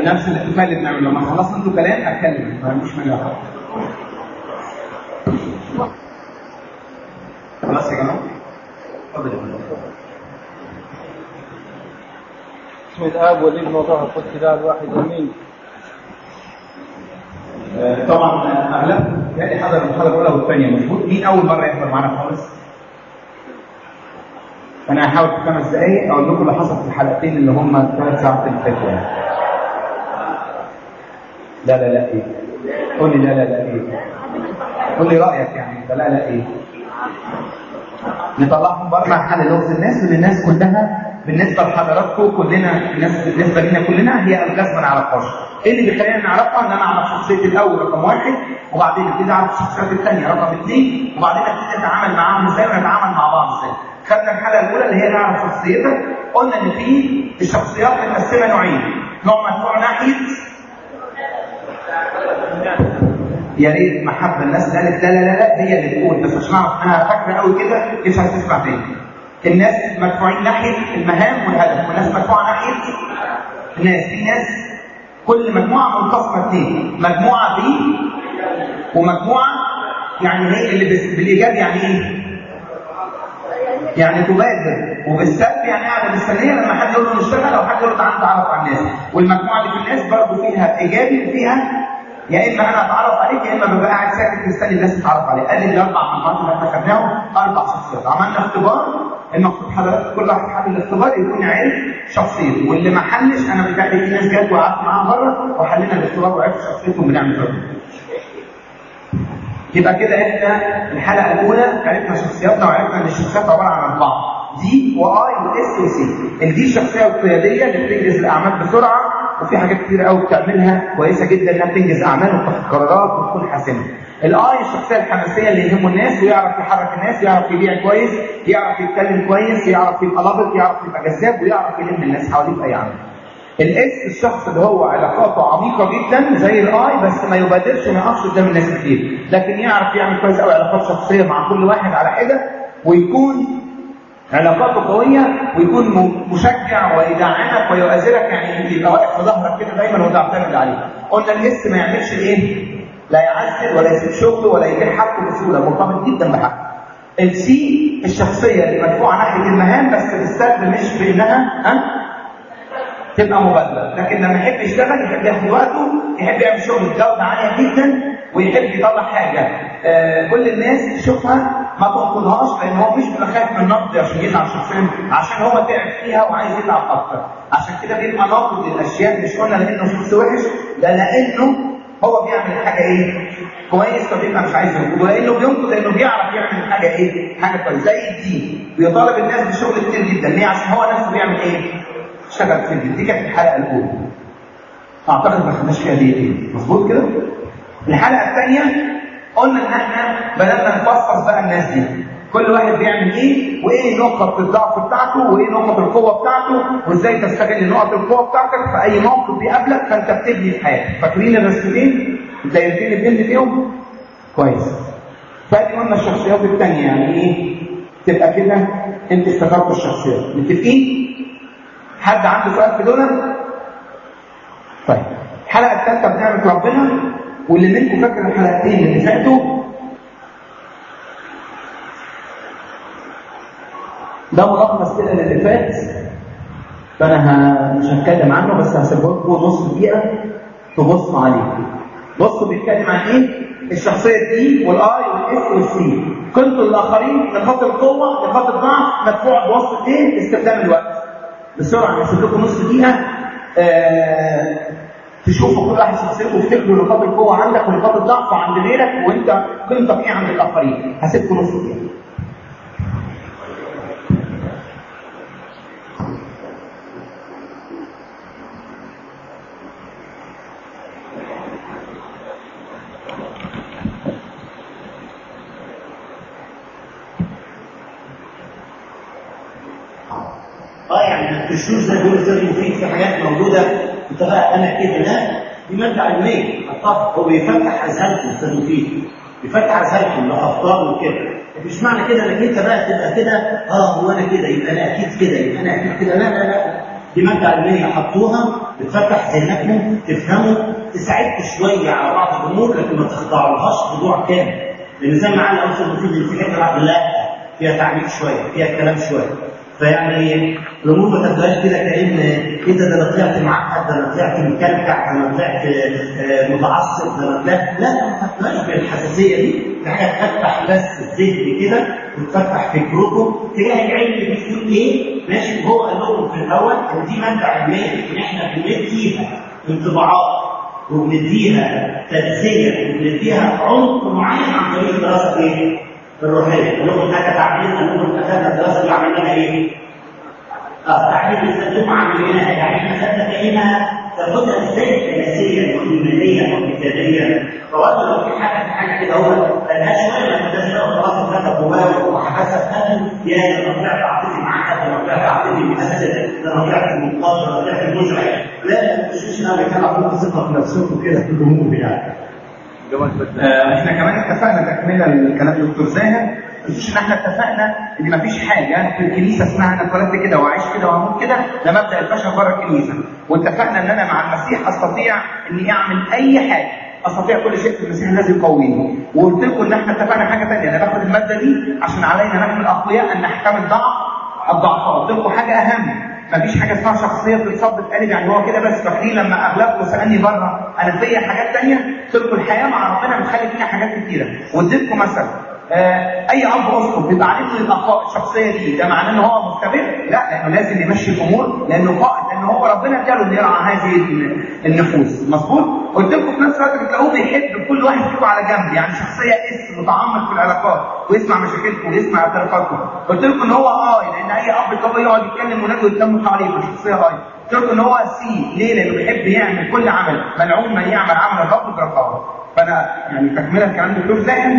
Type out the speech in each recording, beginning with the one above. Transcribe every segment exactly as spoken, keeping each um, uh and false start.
نفس الاحتفال اللي بنعمله لما خلصنا انتوا كلام اتكلم ما عنديش مانع خالص. خلاص يا جماعه اتفضل يا فندم. بسم الاب والابن والروح القدس اله الواحد امين. طبعا اغلب يعني حضر المحاضره الاولى والثانيه مظبوط. مين اول مره يحضر معانا خالص؟ انا هحاول في خمس دقائق اقول لكم اللي حصل في الحلقتين اللي هم الثلاث ساعات اللي فاتوا يعني. لا لا لا ايه؟ قول لي لا لا لا ايه؟ قول لي رايك يعني لا لا ايه؟ نطلعهم بره حل لغز الناس من الناس كلها. بالنسبه لحضراتكم كلنا الناس بالنسبه لنا كلنا هي الغاز ما نعرفهاش. ايه اللي بيخلينا نعرفها؟ ان انا اعرف شخصيه الاول رقم واحد، وبعدين ابتدي اعرف الشخصيات الثانيه رقم اثنين، وبعدين ابتدي اتعامل معاهم ازاي ونتعامل مع بعض ازاي. خدنا الحلقه الاولى اللي هي نعرف شخصيتك، قلنا ان في الشخصيات متقسمه نوعين، نوع مدفوع ناحيه يا ريت محبه الناس اللي قالت لا لا لا لا هي اللي تقول، بس عشان اعرف انها فاكره قوي كده مش هتسمع تاني. الناس مدفوعين ناحيه المهام والهدف، والناس مدفوعه ناحيه الناس. في ناس كل مجموعه منقسمه اثنين، مجموعه ب ومجموعه يعني هي اللي بالايجاب يعني ايه؟ يعني تبادر، وبالسلب يعني قاعده مستنيه لما حد يقول له نشتغل او حد يقول له تعالى نتعرف على الناس. والمجموعه اللي في الناس برضه فيها ايجابي وفيها يا اما انا اتعرف عليك يا اما ببقى قاعد ساكت مستني الناس تتعرف عليك. ادي الاربع مجموعات اللي احنا خدناهم، اربع شخصيات. عملنا اختبار، المفروض حضرتك كل واحد حل الاختبار يكون عارف شخصيته، واللي ما حلش انا بتاعي في ناس جت وقعدت معاهم بره وحلينا الاختبار وعرفت شخصيتهم بنعمل كده. يبقى كده احنا الحلقه الاولى عرفنا شخصياتنا وعرفنا ان الشخصيات عباره عن اربعه، دي واي واس وسي. الدي الشخصيه القياديه اللي بتنجز الاعمال بسرعه، وفي حاجات كتير قوي بتعملها كويسه جدا انها بتنجز اعمال وتاخد قرارات وتكون حاسمه. الاي الشخصيه الحماسيه اللي يهمه الناس ويعرف يحرك الناس، يعرف يبيع كويس، يعرف يتكلم كويس، يعرف يبقى لابق، يعرف يبقى جذاب، ويعرف يلم الناس حواليه في اي عمل. الاس الشخص اللي هو علاقاته عميقه جدا زي الاي، بس ما يبادرش وما يقفش قدام الناس كتير، لكن يعرف يعمل كويس قوي علاقات شخصيه مع كل واحد على حده، ويكون علاقاته قويه، ويكون مشجع ويدعمك ويؤازرك، يعني يبقى واقف في ظهرك كده دايما وتعتمد عليه. قلنا الاس ما يعملش ايه؟ لا يعزل ولا يسيب شغله ولا يبيع حقه بسهوله، مرتبط جدا بحقه. السي الشخصيه اللي مدفوعه ناحيه المهام بس بالسلب، مش بانها ها تبقى مبادره، لكن لما يحب يشتغل يحب ياخد وقته، يحب يعمل شغل بجوده عاليه جدا، ويحب يطلع حاجه آه كل الناس تشوفها ما تنقضهاش، لان هو مش خايف من النقد عشان يتعب شخصيا، عشان هو تعب فيها وعايز يتعب اكتر. عشان كده بيبقى ناقد للاشياء، مش قلنا لانه شخص وحش، ده لانه هو بيعمل حاجه ايه؟ كويس، فبيبقى مش عايز ينقد، ولانه بينقد لانه بيعرف يعمل حاجه ايه؟ حاجه كويسه. زي الدين بيطالب الناس بشغل كتير جدا، ليه؟ عشان هو نفسه بيعمل ايه؟ اشتغل في الدين. دي كانت الحلقه الاولى. اعتقد ما خدناش فيها دقيقتين، مظبوط كده؟ الحلقه الثانيه قلنا ان احنا بدانا نفصص بقى الناس دي، كل واحد بيعمل ايه، وايه نقطه الضعف بتاعته، وايه نقطه القوه بتاعته، وازاي تستغل نقط القوه بتاعتك في اي موقف بيقابلك فانت بتبني في حياتك. فاكرين الرسمتين الدايرتين اللي بنبني فيهم؟ كويس. فادي قلنا الشخصيات الثانيه يعني ايه؟ تبقى كده انت استخدمت الشخصيات. متفقين؟ حد عنده سؤال في دول؟ طيب الحلقه الثالثه بنعمه ربنا، واللي منكم فاكر الحلقتين اللي فاتوا ده ملخص كده للي فات، فانا مش هتكلم عنه بس هسيبه لكم نص دقيقه تبصوا عليه. بصوا بيتكلم عن ايه؟ الشخصيه دي والاي والاس والسي. كنتوا الاخرين نقاط القوه، نقاط الضعف، مدفوع بواسطه ايه؟ استخدام الوقت. بسرعه هسيب لكم نص دقيقه آه تشوفوا كل واحد شخصيته وتفتكروا نقاط القوه عندك ونقاط الضعف عند غيرك، وانت قيمتك ايه عند الاخرين. هسيبكم نص دقيقه. اه يعني الشوز زي دول زي مفيد في حاجات موجوده انت بقى انا كده، لا دي ماده علميه حطها، هو بيفتح اذهانكم استاذ مفيد، بيفتح اذهانكم لافكار وكده. مش معنى كده انك انت بقى تبقى كده اه هو انا كده يبقى انا اكيد كده يبقى انا اكيد كده، لا لا لا دي ماده علميه حطوها بتفتح ذهنكم تفهموا تساعدكم شويه على بعض الامور، لكن ما تخضعوهاش خضوع كامل، لان زي ما قال الاستاذ مفيد في حته لا فيها تعليق شويه، فيها كلام شويه. فيعني الامور ما تاخدهاش كده كأن ايه ده ده انا طلعت معقد، ده انا طلعت مكلكع، ده انا طلعت متعصب، ده انا طلعت لا ما تاخدهاش بالحساسيه دي، دي حاجه تفتح بس الذهن كده وتفتح فكركم تلاقي العلم بيقول ايه ماشي. وهو قال لكم في الاول ان دي ماده علميه ان احنا بنديها انطباعات وبنديها تغذيه وبنديها عمق معين عن طريق الدراسه ايه؟ الروحيه. لكم هناك تعليم انكم اخذنا الدراسه اللي عملناها ايه؟ اه تعليم الترجمه عملناها يعني احنا خدنا فيها تاخدها ازاي الاساسيه والايمانيه والكتابيه. فوالله لو في حاجه في حاجه كده هو مالهاش شويه لما تلاقي خلاص كتب جواه وحسب قلبه يا ده انا طلعت اعطيتي معاك، ده انا طلعت اعطيتي مؤسسه، ده انا طلعت منقذ، ده انا طلعت مشرع. لا مش انا كان عندكم ثقه في نفسكم كده في الامور يعني. آه احنا كمان اتفقنا تكمله لكلام دكتور زاهر، مش ان احنا اتفقنا ان مفيش حاجه في الكنيسه اسمها انا اتولدت كده وعايش كده وهموت كده، ده مبدا البشر بره الكنيسه، واتفقنا ان انا مع المسيح استطيع اني اعمل اي حاجه، استطيع كل شيء في المسيح الذي يقويني. وقلت لكم ان احنا اتفقنا حاجه ثانيه، انا باخد الماده دي عشان علينا نحن الاقوياء ان نحتمل ضعف الضعفاء. قلت لكم حاجه اهم، مفيش حاجه اسمها شخصيه تتصاب بتقلب يعني هو كده بس. فاكرين لما اغلبكم سالني بره انا فيا حاجات ثانيه؟ قلت لكم الحياه مع ربنا بتخلي فينا حاجات كثيره. واديتكم مثلا آه اي اب اسقف بيبقى عليه من الاخطاء الشخصيه دي، ده معناه ان هو مستمر؟ لا، لانه لازم يمشي الامور، لانه قائد، لانه هو ربنا اداله انه يرعى هذه النفوس. مظبوط؟ قلت لكم في نفس الوقت بتلاقوه بيحب كل واحد فيكم على جنب، يعني شخصيه اس متعمق في العلاقات ويسمع مشاكلكم ويسمع اعترافاتكم. قلت لكم ان هو اي لان اي اب قوي يقعد يتكلم ولاد ويتلموا حواليه، شخصيه اي. قلت لكم ان هو سي ليه؟ لانه بيحب يعمل كل عمل، ملعون من يعمل عمل الرب برقابه. فانا يعني تكمله كلام دكتور زاهر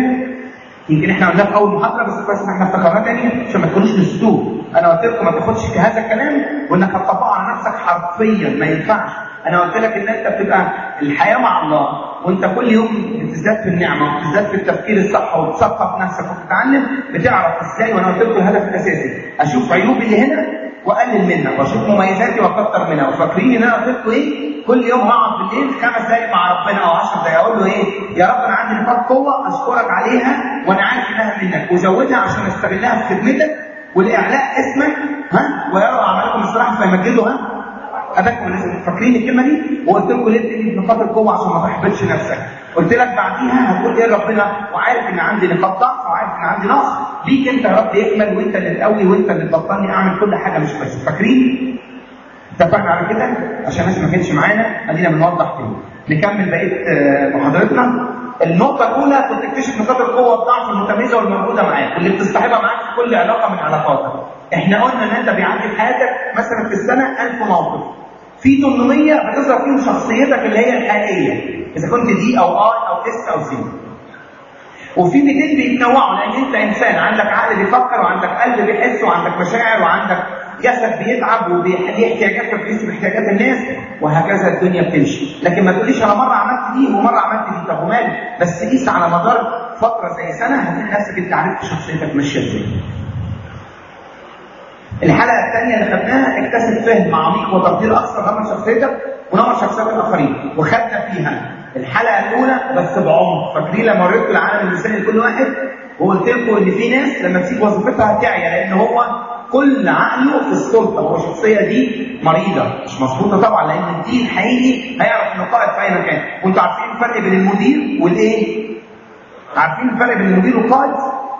يمكن احنا قلناه في اول محاضره بس كويس ان احنا افتكرناه تاني عشان ما تكونوش نسيتوه. انا قلت لكم ما تاخدش هذا الكلام وانك هتطبقه على نفسك حرفيا، ما ينفعش. انا قلت لك ان انت بتبقى الحياه مع الله وانت كل يوم بتزداد في النعمه وبتزداد في التفكير الصح وبتثقف نفسك وبتتعلم، بتعرف ازاي. وانا قلت لكم الهدف الاساسي اشوف عيوبي اللي هنا واقلل منها، واشوف مميزاتي واكتر منها. وفاكرين ان انا قلت لكم ايه؟ كل يوم هقعد بالليل خمس دقايق مع ربنا او عشر دقايق اقول له ايه؟ يا رب انا عندي نقاط قوه اشكرك عليها وانا عارف انها منك، وزودها عشان استغلها في خدمتك ولاعلاء اسمك، ها؟ ويرى اعمالكم الصراحه فيمجدوا ها؟ اباكم الناس. فاكرين الكلمه دي؟ وقلت لكم ليه بتدي نقاط القوه عشان ما تحبطش نفسك. قلت لك بعديها هتقول ايه ربنا وعارف ان عندي نقاط ضعف وعارف ان عندي نقص، ليك انت يا رب يكمل وانت اللي تقوي وانت اللي تبطلني اعمل كل حاجه مش كويسه. فاكرين؟ اتفقنا على كده عشان الناس ما كانتش معانا، ادينا بنوضح تاني. نكمل بقيه محاضرتنا. النقطه الاولى كنت تكتشف نقاط القوه والضعف المتميزه والموجوده معاك واللي بتصطحبها معاك في كل علاقه من علاقاتك. احنا قلنا ان انت بيعدي في حياتك مثلا في السنه ألف موقف، في ثمانمية بتظهر فيهم شخصيتك اللي هي الحقيقيه اذا كنت دي او اي او اس او سي، وفي مئتين بيتنوعوا لان انت انسان عندك عقل بيفكر وعندك قلب بيحس وعندك مشاعر وعندك جسد بيتعب وليه احتياجات فبتقيس باحتياجات الناس، وهكذا الدنيا بتمشي. لكن ما تقوليش انا مره عملت دي ومره عملت دي، طب ومالي؟ بس قيس على مدار فتره زي سنه هتلاقي نفسك انت عرفت شخصيتك ماشيه ازاي. الحلقه الثانيه اللي خدناها اكتسب فهم عميق وتقدير اكثر لنمط شخصيتك ونمط شخصيات الاخرين، وخدنا فيها الحلقه الاولى بس بعمق. فاكرين لما وريت العالم المثالي لكل واحد وقلت لكم ان في ناس لما تسيب وظيفتها هتعيا لان هو كل عقله في السلطه، هو الشخصيه دي مريضه مش مظبوطه طبعا، لان الدين حقيقي هيعرف انه قائد في اي مكان. وانتوا عارفين الفرق بين المدير والايه؟ عارفين الفرق بين المدير والقائد؟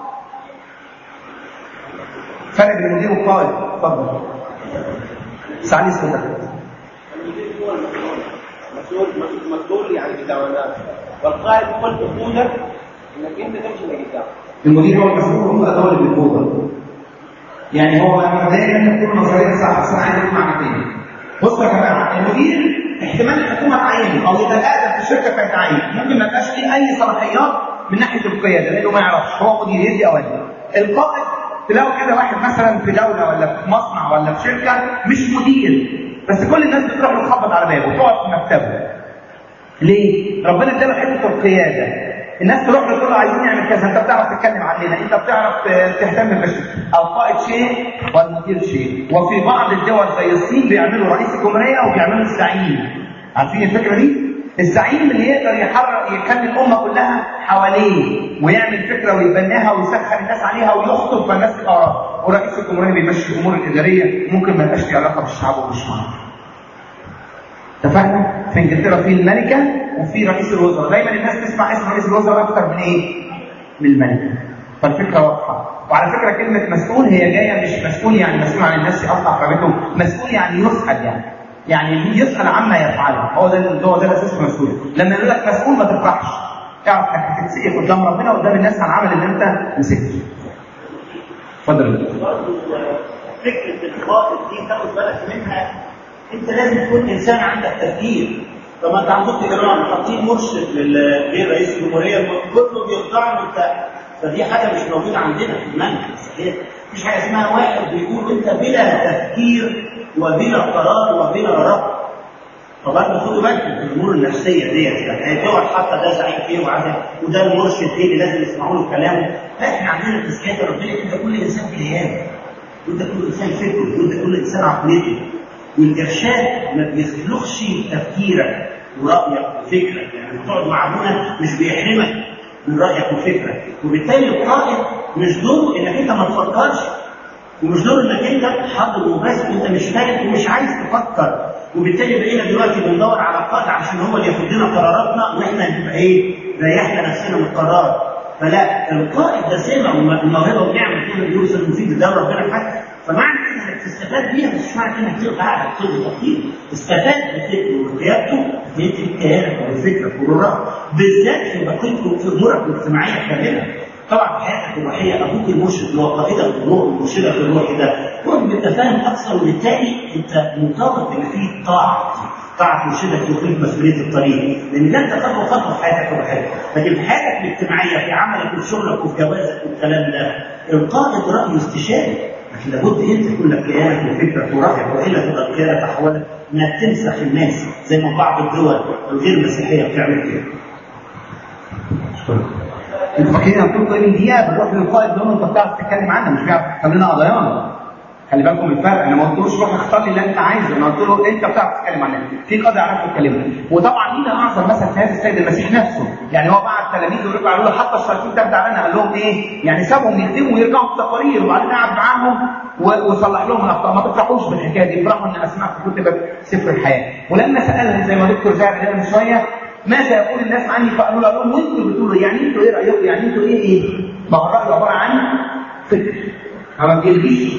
فرق بين المدير والقائد، اتفضل. سعلي صوتك. المدير هو المسؤول، مسؤول مسؤول يعني قدام الناس، والقائد هو المسؤول انك انت تمشي لقدام. المدير هو المسؤول هو اللي بيقود. يعني هو دايما تكون نظريه صح، بس انا عايز اقول معنى بصوا يا جماعه، المدير احتمال الحكومه تعينه او يبقى الاقدم في الشركه فيتعين، ممكن ما يبقاش ليه اي صلاحيات من ناحيه القياده لانه ما يعرفش، هو مدير يدي اوامر. القائد تلاقوا كده واحد مثلا في دوله ولا في مصنع ولا في شركه مش مدير، بس كل الناس بتروح له تخبط على بابه وتقعد في مكتبه. ليه؟ ربنا اداله حته القياده. الناس تروح له تقول له عايزين نعمل كذا، انت بتعرف تتكلم عننا، انت بتعرف تهتم بالبشر. القائد شيء والمدير شيء. وفي بعض الدول زي الصين بيعملوا رئيس الجمهوريه وبيعملوا الزعيم. عارفين الفكره دي؟ الزعيم اللي يقدر يحرك يخلي الامه كلها حواليه ويعمل فكره ويبناها ويسخن الناس عليها ويخطب فالناس تبقى وراه. ورئيس الجمهوريه بيمشي الامور الاداريه ممكن ما يبقاش له علاقه بالشعب وبالشعب. اتفقنا؟ في انجلترا في الملكه وفي رئيس الوزراء. دايما الناس تسمع اسم رئيس الوزراء اكتر من ايه؟ من الملكه. فالفكره واضحه. وعلى فكره كلمه مسؤول هي جايه مش مسؤول يعني مسؤول عن الناس يقطع رقبته، مسؤول يعني يسأل يعني. يعني يسأل عما يفعله، هو ده هو ده الاساس في مسؤول. لما يقول لك مسؤول ما تفرحش، اعرف انك هتتسئل قدام ربنا وقدام الناس عن العمل اللي انت مسكته. اتفضل. فكره القائد دي تاخد بالك منها، انت لازم تكون انسان عندك تفكير. لما انت عندك ايران حاطين مرشد لرئيس الجمهوريه كله بيخضع له بتاع، فدي حاجه مش موجوده عندنا في المنهج. مفيش حاجه اسمها واحد بيقول انت بلا تفكير وبلا قرار وبلا رد. طبعا خدوا بالكم من الامور النفسيه ديت، يعني تقعد حتى ده زعيم ايه وعدد وده المرشد ايه اللي لازم يسمعوا له كلامه. لا، احنا عندنا تزكيه ربنا كده كل انسان كيان، وانت كل انسان فكره، وانت كل انسان عقليته. والارشاد ما بيسلخش تفكيرك ورايك وفكرك، يعني بتقعد مع ابونا مش بيحرمك من رايك وفكرك. وبالتالي القائد مش دوره انك انت ما تفكرش، ومش دور انك انت حاضر وبس وانت مش فاهم ومش عايز تفكر. وبالتالي بقينا دلوقتي بندور على القائد عشان هو اللي ياخد لنا قراراتنا واحنا نبقى ايه؟ ريحنا نفسنا من القرار. فلا، القائد ده سمع الموهبه ونعمه كده بيوصل مفيد ده ربنا حاجه. فمعنى كده انك تستفاد بيها مش معنى كده انك تبقى قاعد تلغي تفكير. استفاد بفكره وقيادته في كيانك وفكرك وقرارك، بالذات في بقيته في امورك الاجتماعيه كامله. طبعا في حياتك الروحيه ابوك المرشد اللي هو قائدك الروح المرشدك الروحي ده كنت بالتفاهم اكثر، وبالتالي انت مرتبط ان فيه طاعه طاعه مرشدك وفيه مسؤوليه الطريق، لان ده انت خطوه خطوه في حياتك الروحيه. لكن في حياتك الاجتماعيه في عملك وفي شغلك وفي جوازك والكلام ده القائد رايه استشاري، لكن لابد انت يكون لك كيانك وفكرك ورايك، والا تبقى القياده تحولت انها تنسخ الناس زي ما بعض الدول الغير مسيحيه بتعمل كده. انتوا فاكرين انا قلت ايه دقيقه بنروح للقائد ده وانت بتعرف تتكلم عنه، مش بيعرف يخلي لنا قضيان. خلي بالكم من الفرق، انا ما قلتلوش روح اختار لي اللي انت عايزه، انا قلت له انت بتعرف تتكلم عنه، في قاضي يعرف يتكلم. وطبعا مين اعظم مثل في هذا السيد المسيح نفسه، يعني هو بعت تلاميذه ورجعوا قالوا له حتى الشياطين تبدع لنا، قال لهم ايه؟ يعني سابهم يخدموا ويرجعوا في تقارير، وبعدين قعد معاهم وصلح لهم الاخطاء. ما تفرحوش بالحكايه دي، افرحوا ان اسمعكم كتبت سفر الحياه. ولما سالهم زي ما دكتور زاهر قال من شويه ماذا يقول الناس عني، فقالوا لهم وانتوا بتقولوا يعني انتوا ايه رايكم؟ يعني انتوا ايه ايه؟ ما هو الراي عباره عن فكر، ما بيلغيش.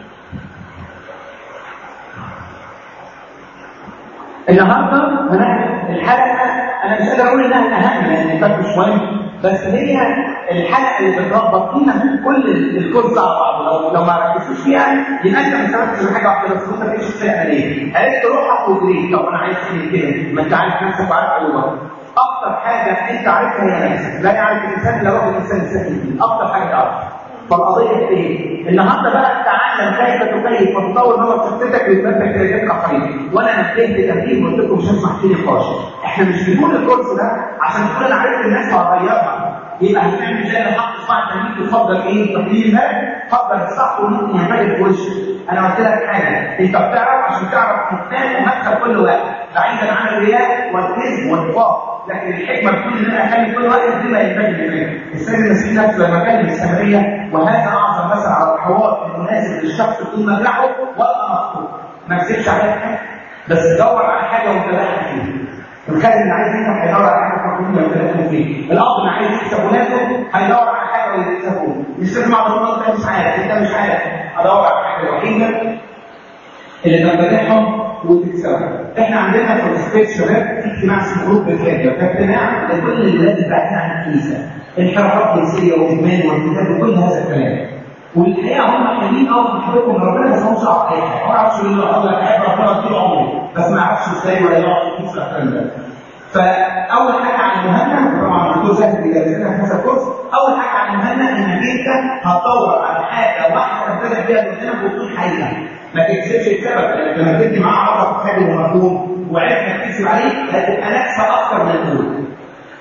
النهارده هنعمل الحلقه، انا مش قادر اقول انها الاهم لان كانت مش مهم، بس هي الحلقه اللي بتربط فيها كل الكورس على بعض. لو لو ما ركزتش فيها يبقى انت ما استفدتش من حاجه واحده بس، انت مش فاهم ليه؟ عرفت روحك وجريت، طب انا عايز اعمل كده، ما انت عارف نفسك وعارف عيوبك. اكتر حاجه انت عارفها هي نفسك، لا يعرف الانسان الا رب الانسان السكين، اكتر حاجه تعرفها. فالقضيه في ايه؟ النهارده بقى تعلم كيف تكيف وتطور نمط شخصيتك لتمثل احتياجات الاخرين. وانا نبهت تمرين وقلت لكم مش هسمع فيه نقاش. احنا مش بنقول الكورس ده عشان تقول انا عرفت الناس وهغيرها. يبقى هنعمل زي ما حط صباع التمرين تفضل ايه؟ التقليل ده فضل الصح وممكن ينفجر في وشك. انا قلت لك حاجه، انت بتعرف عشان تعرف مكان ومدخل كل واحد، بعيدا عن الرياء والكذب والنفاق. لكن الحكمه بتقول ان انا اخلي كل واحد بما ينبغي منه. السيد المسيح نفسه لما كلم السامريه، وهذا اعظم مثل على الحوار المناسب للشخص بدون مجرحه ولا مقصود. ما تكذبش على حاجه، بس دور على حاجه وامتدحها فيها. الخادم اللي عايز يكسب هيدور على حاجه تكون وامتدحها فيها. الاب اللي عايز يكسب ولاده هيدور على حاجه ويكسبه. مش لازم اقعد اقول انت مش عارف، انت مش عارف. ادور على حاجه الوحيده اللي تمتدحهم وتكسبها. احنا عندنا في السبيت شباب في اجتماع اسمه جروب الفاجر، ده اجتماع لكل الولاد اللي بعيدين عن الكنيسه، انحرافات جنسيه وادمان وارتكاب وكل هذا الكلام. والحقيقه هم حلوين قوي في محبتهم لربنا، بس هم مش عارفين حاجه، ما يعرفش يقول له انا بحب ربنا طول عمري، بس ما يعرفش ازاي ولا يقعد في الكنيسه الكلام ده. فاول حاجه عن المهمه، طبعا الدكتور زاهد بيدرسنا في هذا الكورس، اول حاجه عن المهمه انك انت هتدور على حاجه واحده تمتدح بيها قدامك وتكون حقيقه. ما تكذبش السبب، لما تدي معاه عرض خادم ومفهوم وعرفت تكذب عليه هتبقى نكسه اكثر من الاول.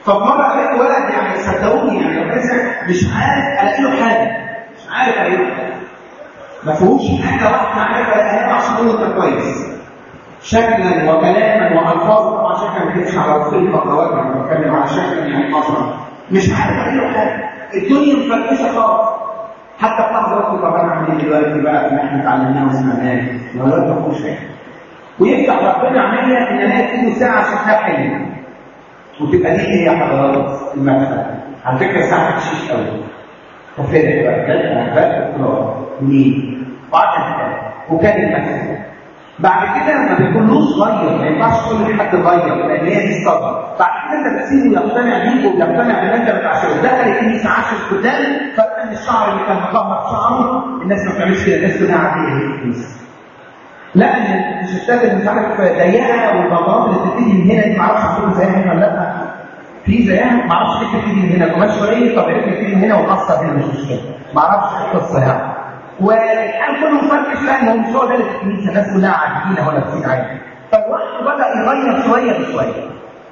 فمره لقيت ولد يعني صدقوني يعني مش عارف الاقي له حاجه، مش عارف الاقي له حاجه. ما فيهوش حاجه واحده عارف الاقيها له عشان اقول له انت كويس. شكلا وكلاما والفاظا، طبعا شكلا ما بيجيش على رصيد فقرات، انا بتكلم على شكلا يعني نظرا. مش عارف الاقي له حاجه. الدنيا مفركشه خالص. حتى في لحظه قلت طب انا اعمل ايه دلوقتي بقى اللي احنا اتعلمناه وسمعناه؟ ما الولد ما فيهوش حاجه. ويفتح ربنا عينيا ان الاقي كيلو ساعه شكلها حلو. وتبقى دي هي حضرات المدخل. على فكره الساعه بتشيش قوي. وفين بقى بجد انا بقى اطلاق مين؟ وقعدت وكان المدخل. بعد كده لما بيكون صغير ما ينفعش تقول لحد غير لان هي دي الصدمه. بعد كده انت تسيبه يقتنع بيك ويقتنع باللي انت بتعشره. دخل الكنيسه عشر قدام فرق ان الشعر اللي كان مكهرب شعره الناس ما بتعملش كده، الناس كلها عاديه في الكنيسه. لا ان الشتات اللي مش عارف ضيقه والبلاط اللي بتبتدي من هنا دي ما اعرفش هتكون زيها هنا ولا لا. في زيها ما اعرفش ليه بتبتدي من هنا قماش شويه طب بتبتدي من هنا والقصه هنا مش مشكله. ما اعرفش ايه القصه يعني. والحال كله مفركش لان هو مش هو ده اللي في الكنيسه، الناس كلها عاديين ولا لابسين عادي. فالوقت بدا يغير شويه بشويه.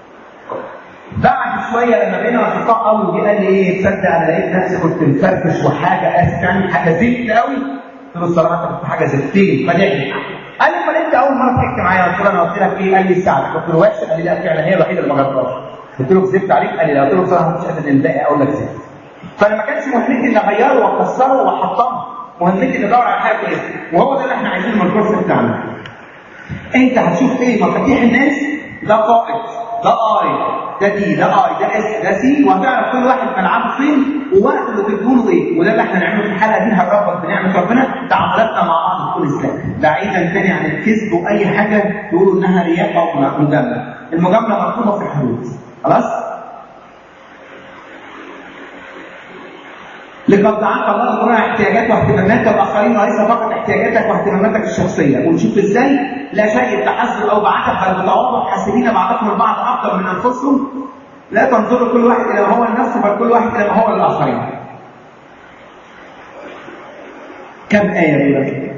بعد شويه لما بقينا اصدقاء قوي وجي قال لي ايه تصدق انا لقيت نفسي كنت مفرفش وحاجه اسف يعني حاجه زفت قوي. قلت له الصراحه انت كنت حاجه زفتين فدعي. قال لي امال انت اول مره ضحكت معايا؟ قلت له انا قلت لك ايه؟ قال لي الساعه. قلت له وحشه؟ قال لي لا فعلا هي الوحيده اللي ما جربتهاش. قلت له كذبت عليك؟ قال لي لا. قلت له بصراحه مش قادر الباقي اقول لك زفت. فانا ما كانش مهمتي اني اغيره واكسره واحطمه، مهمتي اني ادور على حاجه كويسه، وهو ده اللي احنا عايزينه من الكورس بتاعنا. انت هتشوف ايه مفاتيح الناس؟ ده قائد، ده اي، ده دي، ده اي، ده اس، ده سي، وهتعرف كل واحد ملعبه فين ووقت اللي بتقوله ايه، وده اللي احنا هنعمله في الحلقه دي. هنربط بنعمه ربنا تعاملاتنا مع بعض بكل ازاي. بعيدا تاني عن الكذب واي حاجه تقولوا انها رياء او مجامله. المجامله مرفوضه في الحدود. خلاص؟ لقد دعاك الله لقراء احتياجات واهتمامات الاخرين وليس فقط احتياجاتك واهتماماتك الشخصيه. ونشوف ازاي لا شيء بتحزب او بعتب بل بتواضع حاسبين بعضكم البعض افضل من انفسهم. لا تنظروا كل واحد الى ما هو لنفسه بل كل واحد الى ما هو للاخرين. كم ايه دلوقتي؟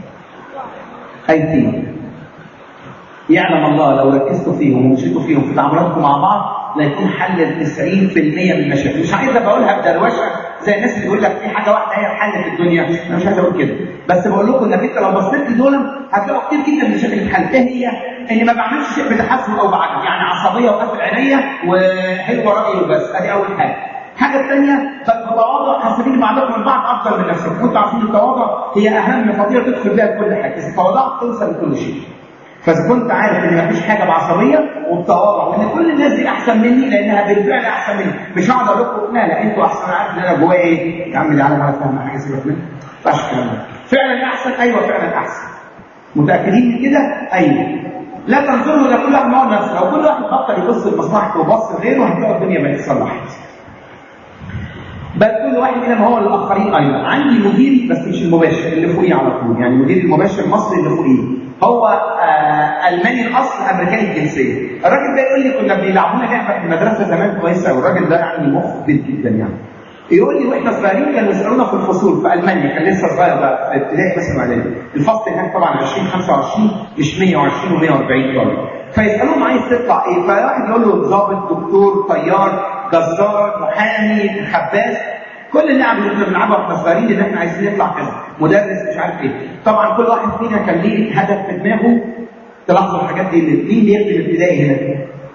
ايتين. يعلم الله لو ركزتوا فيهم ومشيتوا فيهم في تعاملاتكم مع بعض لا يكون حل تسعين بالمية من المشاكل. مش عايز بقولها بدروشه زي الناس اللي بيقول لك في حاجه واحده هي الحل في الدنيا، انا مش عايز اقول كده، بس بقول لكم انك انت لو بصيت لدول هتلاقوا كتير جدا من مشاكل الحل. ايه هي؟ اني ما بعملش شيء بتحسب او بعجب، يعني عصبيه وقافل عينيا وحلوه رايي وبس، ادي اول حاجه. الحاجه الثانيه فالتواضع حاسبين بعضكم البعض افضل من نفسكم. وانتوا عارفين التواضع هي اهم فضيله تدخل بها في كل حاجه، اذا تواضعت توصل لكل شيء. فاذا كنت عارف ان مفيش حاجه بعصبيه وبتواضع وان كل الناس دي احسن مني لانها بالفعل احسن مني، مش هقعد اقول لكم لا لا انتوا احسن، انا عارف ان انا جوايا ايه يا عم دي عالم ولا فاهم حاجه سيبك منها. ما ينفعش الكلام ده. فعلا احسن؟ ايوه فعلا احسن. متاكدين من كده؟ ايوه. لا تنظروا الى كل واحد ما هو نفسه، لو كل واحد بطل يبص لمصلحته وبص لغيره هتلاقوا الدنيا بقت اتصلحت. بل كل واحد الى ما هو للاخرين ايضا. عندي مديري بس مش المباشر اللي فوقيه على طول، يعني مديري المباشر المصري اللي فوقيه هو آه الماني الاصل امريكاني الجنسيه. الراجل ده يقول لي كنا بيلعبونا لعبه في المدرسه زمان كويسه، والراجل ده يعني مخبط جدا يعني. يقول لي واحنا صغيرين كانوا يسالونا في الفصول في المانيا، كان لسه صغير بقى في ابتدائي مثلا اعدادي، الفصل هناك طبعا عشرين خمسة وعشرين مش مية وعشرين ومية وأربعين طالب، فيسالوهم عايز تطلع ايه؟ فواحد يقول له ضابط، دكتور، طيار، جزار، محامي، خباز. كل اللعب اللي كنا بنلعبها واحنا صغيرين ان احنا عايزين نطلع كذا، مدرس مش عارف ايه. طبعا كل واحد فينا كان ليه هدف في دماغه. تلاحظوا الحاجات دي اللي مين بيخدم ابتدائي هنا؟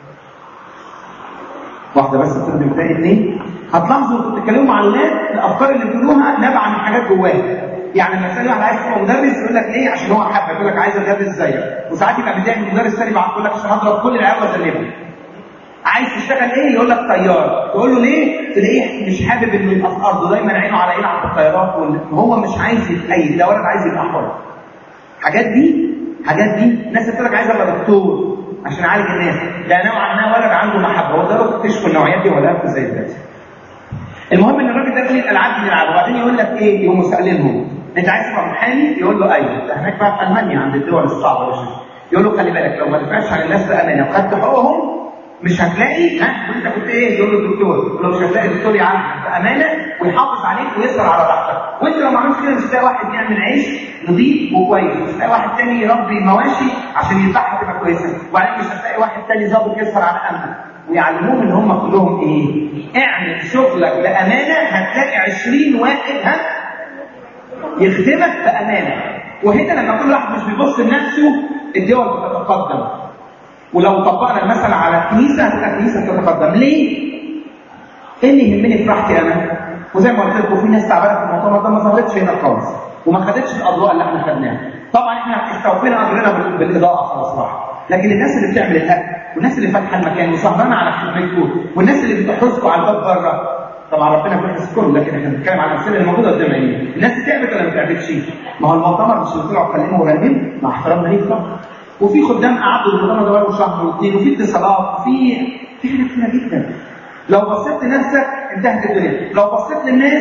واحده بس بتخدم ابتدائي، اثنين. هتلاحظوا بتتكلموا مع الاولاد الافكار اللي بيقولوها نابعه من حاجات جواها. يعني لما تسال واحد عايز تبقى مدرس يقول لك ليه؟ عشان هو حابب، يقول لك عايز ادرس زيك. وساعات يبقى متضايق من مدرس ثاني بعد يقول لك عشان هضرب كل العيال وازلمهم. عايز تشتغل ايه؟ يقول لك طيار. تقول له ليه؟ تلاقيه مش حابب انه يبقى في ارضه، دايما عينه على يلعب في الطيارات وهو مش عايز يتأيد، ده ولد عايز يبقى حر. حاجات دي حاجات دي ناس بتقول لك عايز ابقى دكتور عشان اعالج الناس، ده نوعا ما ولد عنده محبه. هو ده لو تكتشفوا النوعيات دي ولا انتوا زي دلوقتي. المهم ان الراجل ده ليه الالعاب بنلعبها، وبعدين يقول لك ايه؟ يقوموا سالينهم انت عايز تبقى محامي؟ يقول له ايوه. ده هناك بقى في المانيا عند الدول الصعبه وش. يقول له خلي بالك لو ما دفعتش عن الناس بامانه وخدت حقوقهم مش هتلاقي. ها وانت كنت ايه؟ يقول له الدكتور. يقول له مش هتلاقي دكتور يعالجك بامانه ويحافظ عليك ويسهر على راحتك. وانت لو ما عملتش كده مش هتلاقي واحد يعمل عيش نظيف وكويس، مش هتلاقي واحد تاني يربي مواشي عشان يذبحها تبقى كويسه، وبعدين مش هتلاقي واحد تاني ظابط يسهر على امنك. ويعلموهم ان هم كلهم ايه؟ اعمل شغلك بامانه هتلاقي عشرين واحد ها يخدمك بامانه. وهنا لما كل واحد مش بيبص لنفسه الدول بتتقدم. ولو طبقنا المثل على الكنيسه هتبقى الكنيسه تتقدم. ليه؟ ايه اللي يهمني في راحتي انا؟ وزي ما قلت لكم في ناس تعبانه في المؤتمر ده ما ظهرتش هنا خالص وما خدتش الاضواء اللي احنا خدناها. طبعا احنا استوفينا اجرنا بالاضاءه خلاص راح. لكن الناس اللي بتعمل الاكل والناس اللي فاتحه المكان وسهرانه على خدمتكم والناس اللي بتحرسكم على الباب بره، طبعا ربنا بيحرس الكل، لكن احنا بنتكلم على الامثله اللي موجوده قدام عينينا. الناس دي تعبت ولا ما تعبتش؟ ما هو المؤتمر مش اللي طلعوا اتكلموا ورنموا مع احترامنا ليك طبعا. وفي خدام قعدوا المؤتمر ده بقاله شهر واثنين وفي اتصالات وفي في حاجات كتيره جدا. لو بصيت لنفسك انتهت الدنيا، لو بصيت للناس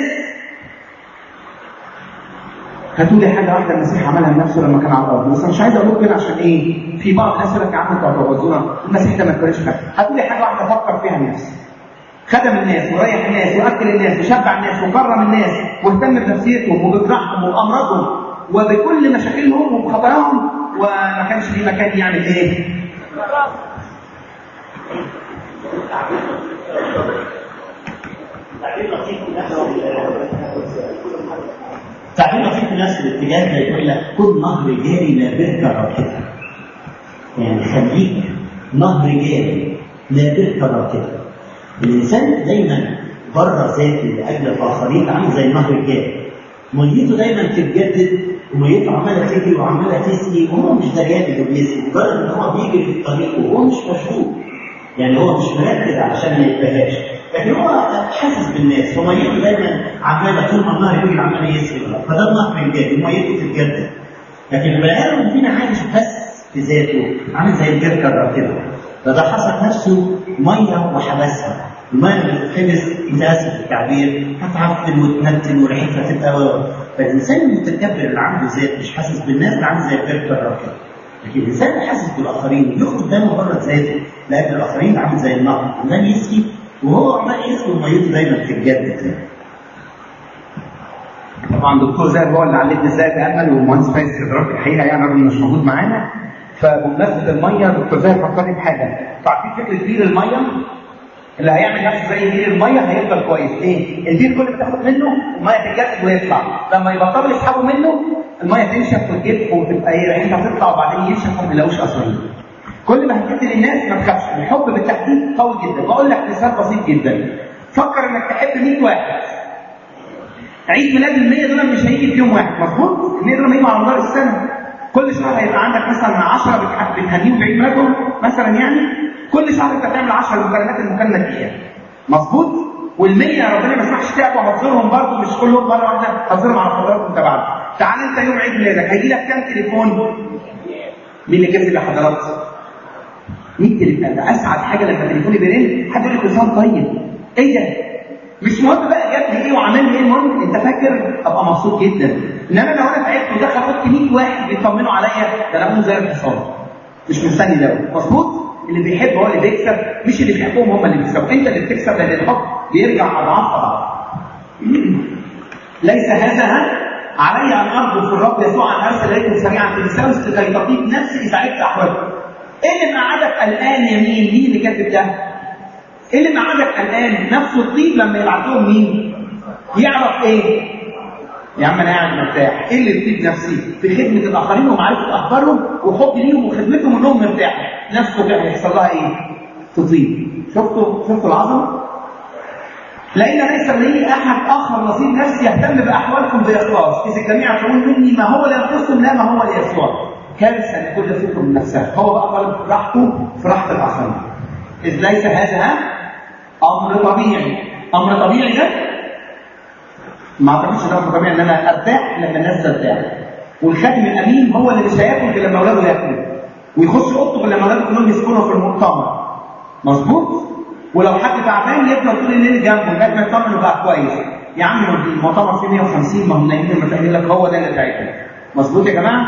هتقولي حاجه واحده المسيح عملها لنفسه لما كان على الارض، بس مش عايز اقول كده عشان ايه؟ في بعض الناس يقول لك يا عم انتوا هتوعظونا المسيح ده ما كانش حاجه. هتقولي حاجه واحده فكر فيها الناس. خدم الناس وريح الناس واكل الناس وشبع الناس وكرم الناس واهتم بنفسيتهم وبجراحهم وبامراضهم وبكل مشاكلهم وبخطاياهم، وما كانش ليه مكان يعمل ايه؟ تعبير لطيف في نفس تعبير لطيف في نفس الاتجاه ده يقول لك كن نهر جاري لا بركه راكده. يعني خليك نهر جاري لا بركه راكده. الانسان دايما بره ذاته لاجل الاخرين عامل زي النهر الجاري. ميته دايما تتجدد وميته عماله تجري وعماله تسقي وهو مش ده جاري وبيسقي، مجرد ان هو بيجري في الطريق وهو مش مشغول. يعني هو مش مركز عشان ما يتبهاش، لكن هو حاسس بالناس وميته دايما عماله طول ما النهر يجري عمال يسقي، فده النهر الجاري وميته تتجدد. لكن البني ادم فينا عايش بس في ذاته عامل زي البركه الراكده. فده حصل نفسه ميه وحبسها. الميه اللي بتتحبس متاسف في التعبير هتعفن وتنتن وريحتها تبقى. فالانسان المتكبر اللي عنده ذات مش حاسس بالناس ده عامل زي البركه الراكده. لكن الانسان اللي حاسس بالاخرين ويخرج دايما بره ذاته لاجل الاخرين عامل زي النهر عمال يسقي وهو عمال يسقي وميته دايما بتتجدد. طبعا دكتور زاهد هو اللي علمني ازاي اتامل، والمهندس فايز استدراك الحقيقه يعني راجل مش موجود معانا. فبمناسبه الميه دكتور زاهد فكرني بحاجه. تعرفين فكره بير الميه؟ اللي هيعمل نفسه زي بير الميه هيفضل كويس. ليه؟ البير كل ما تاخد منه الميه تتجدد ويطلع، لما يبطلوا يسحبوا منه الميه تنشف وتجف وتبقى ايه ريحتها تطلع وبعدين ينشف وما يلاقوش اثرين. كل ما هتدي للناس ما تخافش، الحب بالتحديد قوي جدا. بقول لك مثال بسيط جدا. فكر انك تحب مية واحد. عيد ميلاد ال مية دول مش هيجي في يوم واحد، مظبوط؟ ال مية دول هيجوا على مدار السنه. كل شهر هيبقى عندك مثلا عشرة بتهنيهم بعيد ميلادهم مثلا، يعني كل شهر انت هتعمل عشرة مكالمات المكالمه دقيقه. مظبوط؟ وال100 ربنا ما يسمحش تعبوا هتزورهم برضه مش كلهم مره واحده، هتزورهم على فترات وانت بعد. تعال انت يوم عيد ميلادك هيجي لك كام تليفون؟ مين اللي كسب يا حضرات؟ مية تليفون. ده اسعد حاجه لما تليفوني بيرن حد يقول لي كل سنه طيب. ايه ده؟ مش مهم بقى جاب لي ايه وعمل لي ايه، المهم انت فاكر ابقى مبسوط جدا. انما لو انا تعبت ودخل اوضتي مية واحد بيطمنوا عليا ده انا اقوم زي الحصان. مش مستني ده. مظبوط؟ اللي بيحب هو اللي بيكسب، مش اللي بيحبهم هم اللي بيكسبوا. انت اللي بتكسب لان الحب بيرجع اضعاف اضعاف. ليس هذا علي ان ارجو في الرب يسوع ان ارسل اليكم سريعا في السوس لكي تطيب نفسي اسعدت احوالكم. ايه اللي مقعدك قلقان يا مين؟ مين اللي كاتب ده؟ ايه اللي مقعدك قلقان؟ نفسه الطيب لما يبعت لهم مين؟ يعرف ايه؟ يا عم انا قاعد مرتاح. ايه اللي يطيب نفسي؟ في خدمه الاخرين ومعرفه اخبارهم وحب ليهم وخدمتهم انهم مرتاحوا. نفسه كده هيحصل لها ايه؟ تطيب. شفتوا شفتوا العظمه؟ لان ليس لي احد اخر نصيب نفسي يهتم باحوالكم باخلاص، اذا الجميع يطلبون مني ما هو لانفسهم لا ما هو ليسوع. كارثه ان كل فكر من نفسها. هو بقى طالب راحته في راحه الاخرين. اذ ليس هذا امر طبيعي. امر طبيعي ده ما اعتقدش ده امر طبيعي ان انا ارتاح لما الناس ترتاح. والخادم الامين هو اللي مش هياكل غير لما اولاده ياكلوا، ويخش اوضته غير لما اولاده كلهم يسكنوا في المؤتمر. مظبوط؟ ولو حد تعبان يفضل طول الليل جنبه لغايه ما يطمن وبقى كويس. يا عم المؤتمر فيه مية وخمسين ما هم نايمين مرتاحين لك، هو ده اللي تعبان. مظبوط يا جماعه؟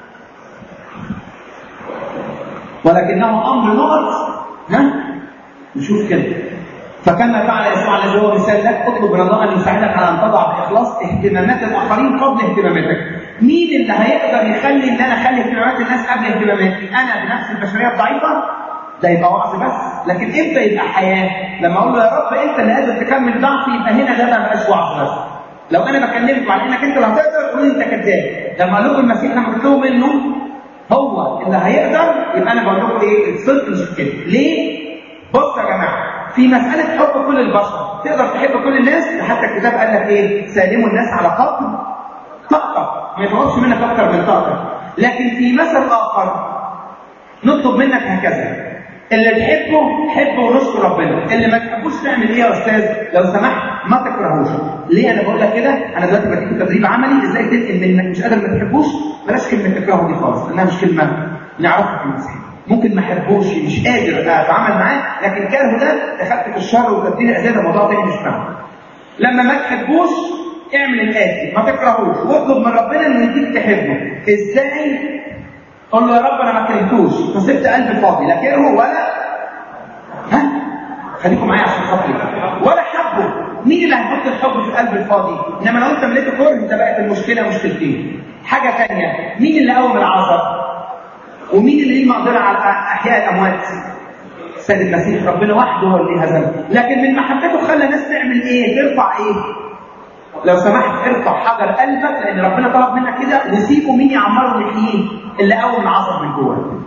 ولكنه امر نقط. ها؟ نشوف كده. فكما فعل يسوع الذي هو مثال لك، اطلب من الله ان يساعدك على ان تضع باخلاص اهتمامات الاخرين قبل اهتماماتك. مين اللي هيقدر يخلي ان انا اخلي اهتمامات الناس قبل اهتماماتي؟ انا بنفس البشريه الضعيفه ده يبقى وعظ بس. لكن امتى يبقى حياه؟ لما اقول له يا رب انت اللي قادر تكمل ضعفي، يبقى هنا ده ما بقاش وعظ بس. لو انا بكلمكم على انك انت اللي هتقدر قول انت كذاب. لما اقول لكم المسيح لما تطلبوا منه هو اللي هيقدر، يبقى انا بقول لكم ايه؟ الصدق مش كده. ليه؟ بصوا يا جماعه، في مساله حب كل البشر، تقدر تحب كل الناس، حتى الكتاب قال لك ايه؟ سالموا الناس على قدر طاقتك، ما يطلبش منك اكتر من طاقتك. لكن في مثل اخر نطلب منك هكذا، اللي تحبه حبه ونشكر ربنا، اللي ما تحبوش تعمل ايه يا استاذ؟ لو سمحت ما تكرهوش. ليه انا بقول لك كده؟ انا دلوقتي بديك تدريب عملي ازاي تنقل من انك مش قادر ما تحبوش، بلاش كلمه تكرهه دي خالص، لانها مش كلمه نعرفها في المسيح. ممكن ما احبوش، مش قادر اتعامل معاه، لكن كرهه ده دخلت في الشر وتبديل الاذى، ده موضوع تاني مش فاهمه. لما ما تحبوش اعمل الاتي، ما تكرهوش واطلب من ربنا انه يديك تحبه. ازاي؟ قول له يا رب انا ما كرهتوش فسبت قلبي فاضي، لا كرهه ولا ها؟ خليكم معايا عشان خاطري، ولا حبه. مين اللي هيحط الحب في القلب الفاضي؟ انما لو انت مليته كره انت بقت المشكله مشكلتين. حاجه ثانيه، مين اللي قوم العذر؟ ومين اللي ليه المقدره على احياء الاموات؟ سيد المسيح، ربنا وحده هو اللي هزمه. لكن من محبته خلى الناس تعمل ايه؟ ترفع ايه؟ لو سمحت ارفع حجر قلبك، لان ربنا طلب منك كده، وسيبوا مين يعمروا المحيين؟ اللي قوم العذر من جوه.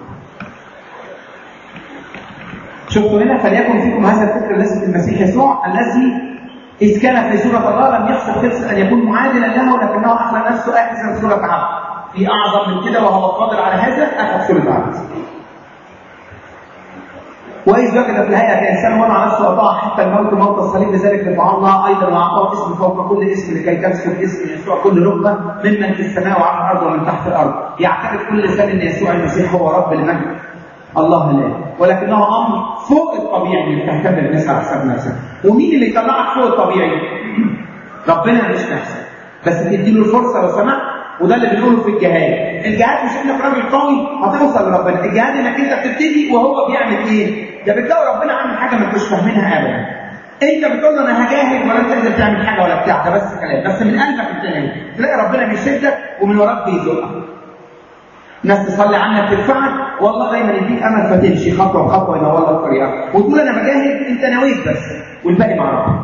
شفتوا هنا؟ فليكن فيكم هذا الفكر الذي في المسيح يسوع، الذي إذ كان في صورة الله لم يحسب نفسه أن يكون معادلا له، لكنه أخلى نفسه آخذا صورة عبد. في أعظم من كده وهو قادر على هذا، أخذ صورة عبد. وإذ وجد في الهيئة كإنسان وضع نفسه وطاع حتى الموت موت الصليب، لذلك رفعه الله أيضا وأعطاه اسم فوق كل اسم، لكي تسكت اسم يسوع كل ركبة ممن في السماء وعلى الأرض ومن تحت الأرض، يعترف كل لسان أن يسوع المسيح هو رب المجد الله لا. ولكنه امر فوق الطبيعي انك تهتم بالناس على حساب نفسك. ومين اللي يطلعك فوق الطبيعي؟ ربنا مش نفسك، بس تديله الفرصه لو سمحت. وده اللي بنقوله في الجهاد. الجهاد مش انك راجل قوي هتوصل لربنا، الجهاد انك انت بتبتدي وهو بيعمل ايه؟ ده بتلاقي ربنا عامل حاجه ما انتوش فاهمينها ابدا. انت بتقول له انا هجاهد ولا انت قادر تعمل حاجه ولا بتاع، ده بس كلام، بس من قلبك بتلاقي تلاقي ربنا بيشدك ومن وراك بيزقك. ناس تصلي عنك تدفعك، والله دايما يديك امل فتمشي خطوه بخطوه ينور لك طريقك، وتقول انا بجاهد، انت نويت بس والباقي مع ربنا.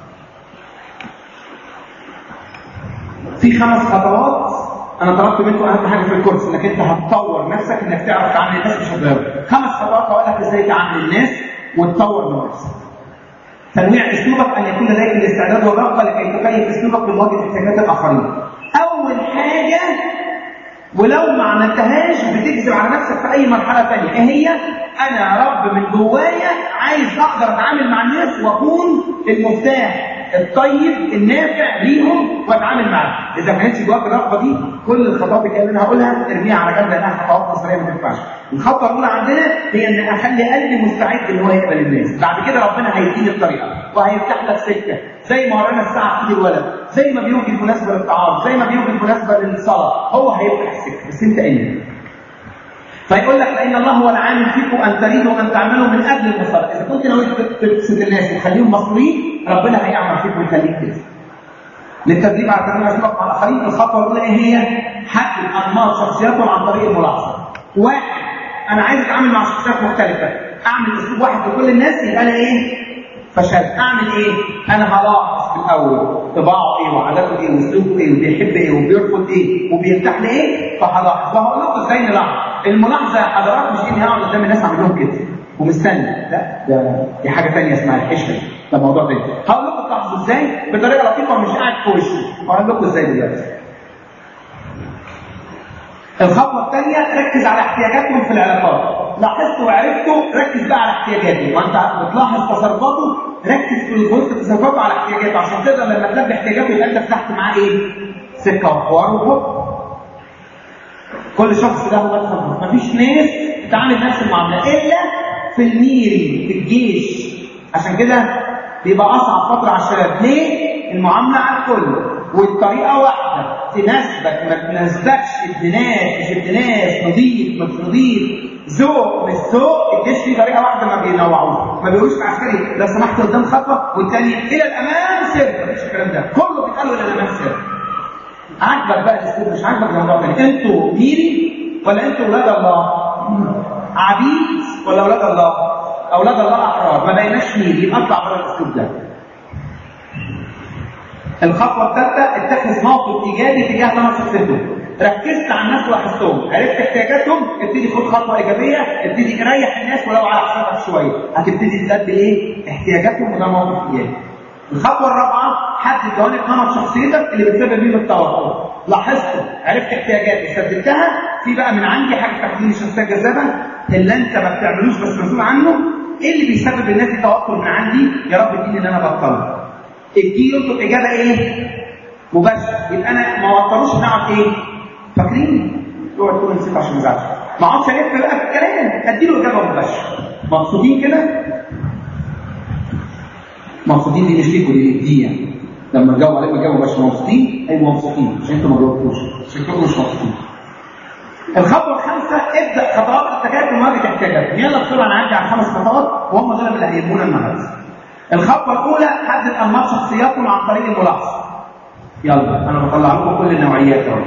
في خمس خطوات انا طلبت منكم اهم حاجه في الكورس، انك انت هتطور نفسك، انك تعرف تعامل الناس مش هتغير. خمس خطوات هقول لك ازاي تعامل الناس وتطور من نفسك. تنويع اسلوبك، ان يكون لديك الاستعداد والرغبه لكي تكيف اسلوبك لمواجهه احتياجات الاخرين. اول حاجه ولو ما عملتهاش بتكذب على نفسك في اي مرحله ثانيه، ايه هي؟ انا يا رب من جوايا عايز اقدر اتعامل مع الناس واكون المفتاح الطيب النافع ليهم واتعامل معاهم. اذا ما كانتش جواك الرغبه دي، كل الخطوات اللي انا هقولها ارميها على جنب لانها خطوات نظريه ما تنفعش. الخطوه الاولى عندنا هي ان اخلي قلبي مستعد ان هو يقبل الناس، بعد كده ربنا هيديني الطريقه وهيفتح لك سكه، زي ما ورانا الساعه في ايد الولد، زي ما بيوجد مناسبه للطعام، زي ما بيوجد مناسبه للصلاه، هو هيفتح السكه، بس انت انت. فيقول لك لان الله هو العامل فيكم ان تريدوا ان تعملوا من اجل المصالح. اذا كنت ناوي تبسط الناس وتخليهم مسؤولين، ربنا هيعمل فيكم ويخليك كده. للتدريب على تنميه اسلوبك مع الاخرين، الخطوه الاولى ايه هي؟ حدد انماط شخصياتهم عن طريق الملاحظه. واحد، انا عايز اتعامل مع شخصيات مختلفه، اعمل اسلوب واحد لكل الناس، يبقى انا ايه؟ فشلت. اعمل ايه؟ انا هلاحظ في الاول طباعه ايه وعاداته ايه واسلوبه ايه وبيحب ايه وبيرفض ايه وبيرتاح لايه، فهلاحظ. وهقول لكم ازاي نلاحظ. الملاحظه يا حضرات مش اني اقعد قدام الناس اعمل لهم كده ومستني، لا، ده دي حاجه ثانيه اسمها الحشمه، ده موضوع ثاني. هقول لكم تلاحظوا ازاي بطريقه لطيفه ومش قاعد في وشي، هقول لكم ازاي دلوقتي. الخطوه الثانيه، ركز على احتياجاتهم في العلاقات. لاحظتوا وعرفتوا، ركز بقى على احتياجاته. وانت بتلاحظ تصرفاته، ركز في وسط تصرفاته على احتياجاته، عشان تقدر لما تلبي احتياجاته يبقى انت فتحت معاه ايه؟ سكه وحوار وحب. كل شخص له مدخل، مفيش ناس بتعامل نفس المعامله الا في الميري في الجيش. عشان كده بيبقى اصعب فتره على الشباب. ليه؟ المعامله على الكل والطريقه واحده، تناسبك ما تناسبكش، ابن ناس مش ابن ناس، نظيف مش نظيف، ذوق مش ذوق. الجيش فيه طريقه واحده ما بينوعوش، ما بيقولوش عسكري لو سمحت قدام خطوه والثاني الى الامام سر، مفيش الكلام ده، كله بيتقالوا الى الامام سر. عاجبك بقى الاسلوب مش عاجبك الموضوع ده، انتوا ميري ولا انتوا ولاد الله؟ عبيد ولا اولاد الله؟ اولاد الله احرار، ما بقيناش مين، يبقى اطلع بره الاسلوب ده. الخطوه الثالثه، اتخذ موقف ايجابي تجاه نمط شخصيته. ركزت على الناس ولاحظتهم، عرفت احتياجاتهم، ابتدي خد خطوه ايجابيه، ابتدي ريح الناس ولو على حسابك شويه، هتبتدي تلبي ايه؟ احتياجاتهم، وده موقف ايجابي. الخطوه الرابعه، حدد جوانب نمط شخصيتك اللي بتسبب بيه التوتر. لاحظته، عرفت احتياجاتي، سددتها، في بقى من عندي حاجه تحديد الشخصيه الجذابه اللي انت ما بتعملوش بس مسؤول عنه. ايه اللي بيسبب للناس التوتر من عندي؟ يا رب اديني ان انا بطله. اديله انتوا الاجابه ايه؟ مباشر. يبقى انا ما وتروش نعرف ايه؟ فاكرين؟ اوعى تقولوا نسيت عشان ما ازعلش. ما اقعدش الف بقى في الكلام، اديله اجابه مباشره. مبسوطين كده؟ مبسوطين دي مش ليكوا، دي دي يعني. لما نجاوب عليكم اجابه مباشره مبسوطين؟ ايوه مبسوطين، عشان انتوا ما جاوبتوش، عشان انتوا مش مبسوطين. الخطوه الخامسه، ابدا خطوات التكاتف لمواجهه احتياجاتك. يلا بسرعه نعدي على خمس خطوات وهم دول اللي هيهمونا النهارده. الخطوه الاولى، حدد انماط شخصياتهم عن طريق الملاحظه. يلا انا بطلع لكم كل النوعيات اهو.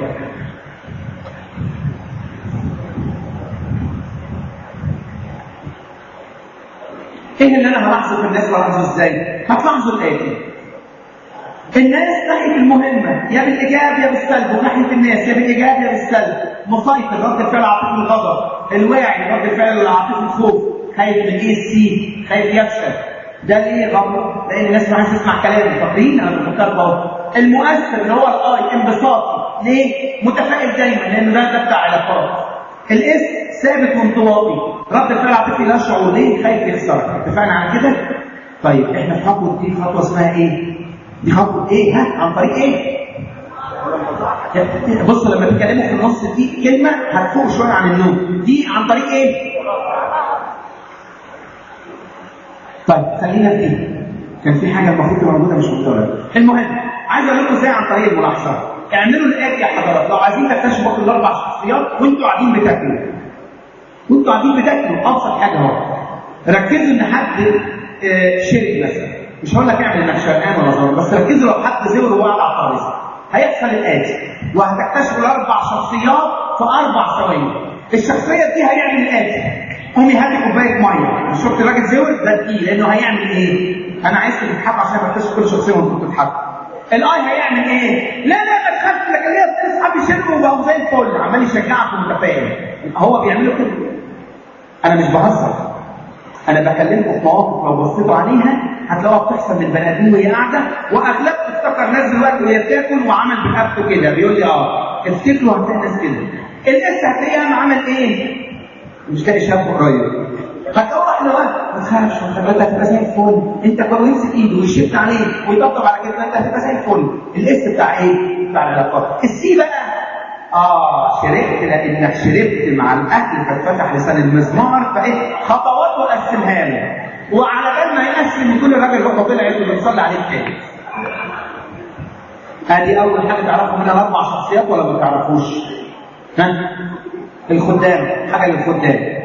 ايه اللي انا هلاحظه في الناس؟ بلاحظه ازاي؟ هتلاحظوا الاتي: الناس ناحيه المهمه يا بالايجاب يا بالسلب، وناحيه الناس يا بالايجاب يا بالسلب. مسيطر، رد الفعل عاطفي الغضب. الواعي، رد الفعل العاطفي الخوف. خايف من ايه؟ السي، خايف يفشل. ده ليه غضب؟ لان الناس ما عايزه تسمع كلامي. فاكرين انا بفكركم اهو. المؤثر اللي هو الاي، انبساطي. ليه؟ متفائل دايما، لان ده ده بتاع علاقات. الاس، ثابت وانطوائي، رد الفعل عاطفي لا شعور. ليه؟ خايف يخسرك. اتفقنا على كده؟ طيب احنا في خطوه دي، خطوه اسمها ايه؟ دي خطوه ايه؟ ها؟ عن طريق ايه؟ بص لما تتكلموا في النص دي كلمه هتفوق شويه عن النوم. دي عن طريق ايه؟ طيب خلينا في دي. كان في حاجه المفروض تبقى موجوده مش موجوده. المهم عايز اقول لكم ازاي عن طريق الملاحظه. اعملوا الاتي يا حضرات، لو عايزين تكتشفوا كل الاربع شخصيات وانتوا قاعدين بتاكلوا. وانتوا قاعدين بتاكلوا ابسط حاجه اهو. ركزوا ان حد اه شرب مثلا. مش هقول لك اعمل انك شرقان ولا ظالم، بس ركزوا لو حد زور وهو قاعد على الترابيزه. هيحصل الاتي، وهتكتشفوا الاربع شخصيات في اربع ثواني. الشخصيه دي هيعمل الاتي: قومي هاتي كوبايه ميه. مش شفت الراجل زور؟ ده دقيق، لانه هيعمل ايه؟ انا عايزكم تضحكوا عشان اكتشف كل شخصيه وانتوا بتضحكوا. الاي هيعمل ايه؟ لا لا ما تخافش، لكن ليا اثنين اصحابي شربوا وبقوا زي الفل، عمال يشجعك ومتفائل. هو بيعملوا كده. انا مش بهزر، انا بكلمكم في مواقف لو بصيتوا عليها هتلاقوها بتحصل للبني ادمين وهي قاعده، واغلب تفتكر ناس دلوقتي وهي بتاكل وعمل برقبته كده، بيقول لي اه افتكروا هتلاقي ناس كده. الاس هتلاقيها عمل ايه؟ مش لاقي شاب قريب. هتقول احنا بقى ما تخافش، انت هتبقى زي الفل، انت كان يمسك ايده ويشد عليه ويطبطب على كده، انت هتبقى زي الفل. الاس بتاع ايه؟ بتاع العلاقات. السي بقى اه شربت، لانك شربت مع الاكل فتفتح لسان المزمار، فايه خطوات وقسمها له، وعلى بال ما يقسم يكون الراجل روحه طلعت وبتصلي عليه تاني. ادي اول حاجه تعرفوا منها الاربع شخصيات ولا ما تعرفوش؟ ها؟ الخدام، حاجه للخدام.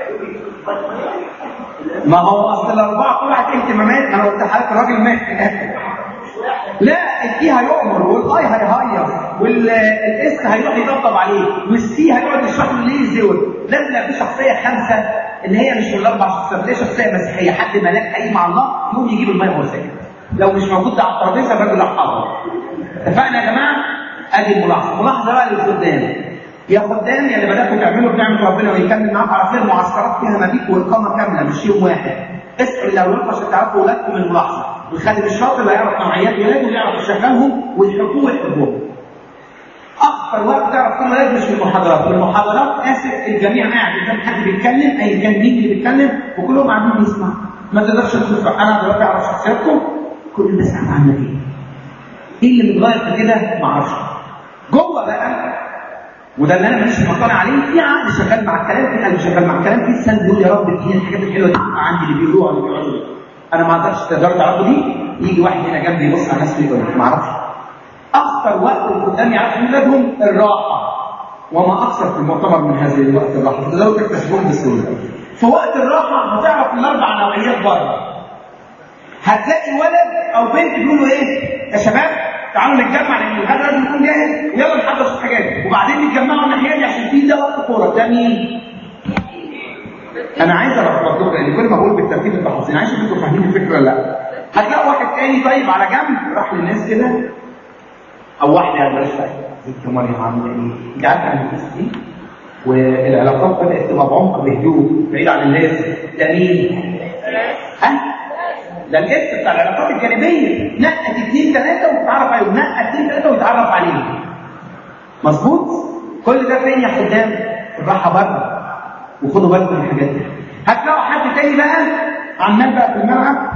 ما هو اصل الاربعه كل واحد اهتمامات. انا قلت لحضرتك الراجل مات في الاخر. لا الدي هيؤمر، والاي هيهيص، والاس هيروح يطبطب عليه، والسي هيقعد يشرح له ليه الزول. لازم يبقى في شخصيه خامسه اللي هي مش من الاربع شخصيات، هي شخصيه مسيحيه، حد ملاك حقيقي مع الله يقوم يجيب الميه وهو ساكت. لو مش موجود على الترابيزه الراجل راح حاضر. اتفقنا يا جماعه؟ ادي الملاحظه. ملاحظه بقى للخدام. يا خدام يا اللي بداتوا تعملوا بنعمه ربنا ويكمل معاكم على خير معسكرات فيها مبيت واقامه كامله مش يوم واحد. اسعوا الاولاد عشان تعرفوا اولادكم من الملاحظه. الخادم الشاطر اللي يعرف نوعيات ولاده ويعرف يشغلهم ويحبوه ويحبوهم. اكثر وقت تعرف كل ولاد مش في المحاضرات، في المحاضرات اسف الجميع قاعد قدام حد بيتكلم ايا كان مين اللي بيتكلم وكلهم قاعدين بيسمعوا. ما تقدرش تشوف. انا دلوقتي اعرف شخصياتكم كل الناس قاعده عامله ايه؟ ايه اللي متغير في كده؟ ما اعرفش. جوه بقى وده اللي انا مش مقتنع عليه، في عقل شغال مع الكلام، في قلب شغال مع الكلام، في لسان بيقول يا رب اديني الحاجات الحلوه دي تبقى عندي اللي بيقولوها اللي بيقعدوا. انا ما اقدرش تقدروا تعرفوا دي. يجي واحد هنا جنبي يبص على الناس ويقول ما اعرفش. اخطر وقت القدام يعرفوا اولادهم الراحه، وما اكثر في المؤتمر من هذه الوقت الراحه، تقدروا تكتشفوهم بسهوله. في وقت الراحه هتعرف الاربع نوعيات بره. هتلاقي ولد او بنت بيقولوا ايه؟ يا شباب تعالوا نتجمع لان الغدا لازم يكون جاهز ويلا نحضر شويه حاجات، وبعدين نتجمعوا الناحيه دي عشان في ده وقت كوره. ده مين؟ انا عايز الخبط لكم لان كل ما بقول بالترتيب انتوا حافظين، عايز اشوف انتوا فاهمين الفكره ولا لا. هتلاقوا واحد تاني طيب على جنب راح للناس كده، او واحده بلاش فاهم ست مريم عامله ايه؟ انت عارفه عن القصه دي؟ والعلاقات بدات تبقى بعمق بهدوء بعيد عن اللازم. ده مين؟ ها؟ ده الاس بتاع العلاقات الجانبيه، نقت اثنين ثلاثه وتتعرف عليهم، نقت اثنين ثلاثه ويتعرف عليهم. مظبوط؟ كل ده فين يا خدام؟ الراحه بره. وخدوا بالكم من الحاجات دي. هتلاقوا حد تاني بقى عمال بقى في الملعب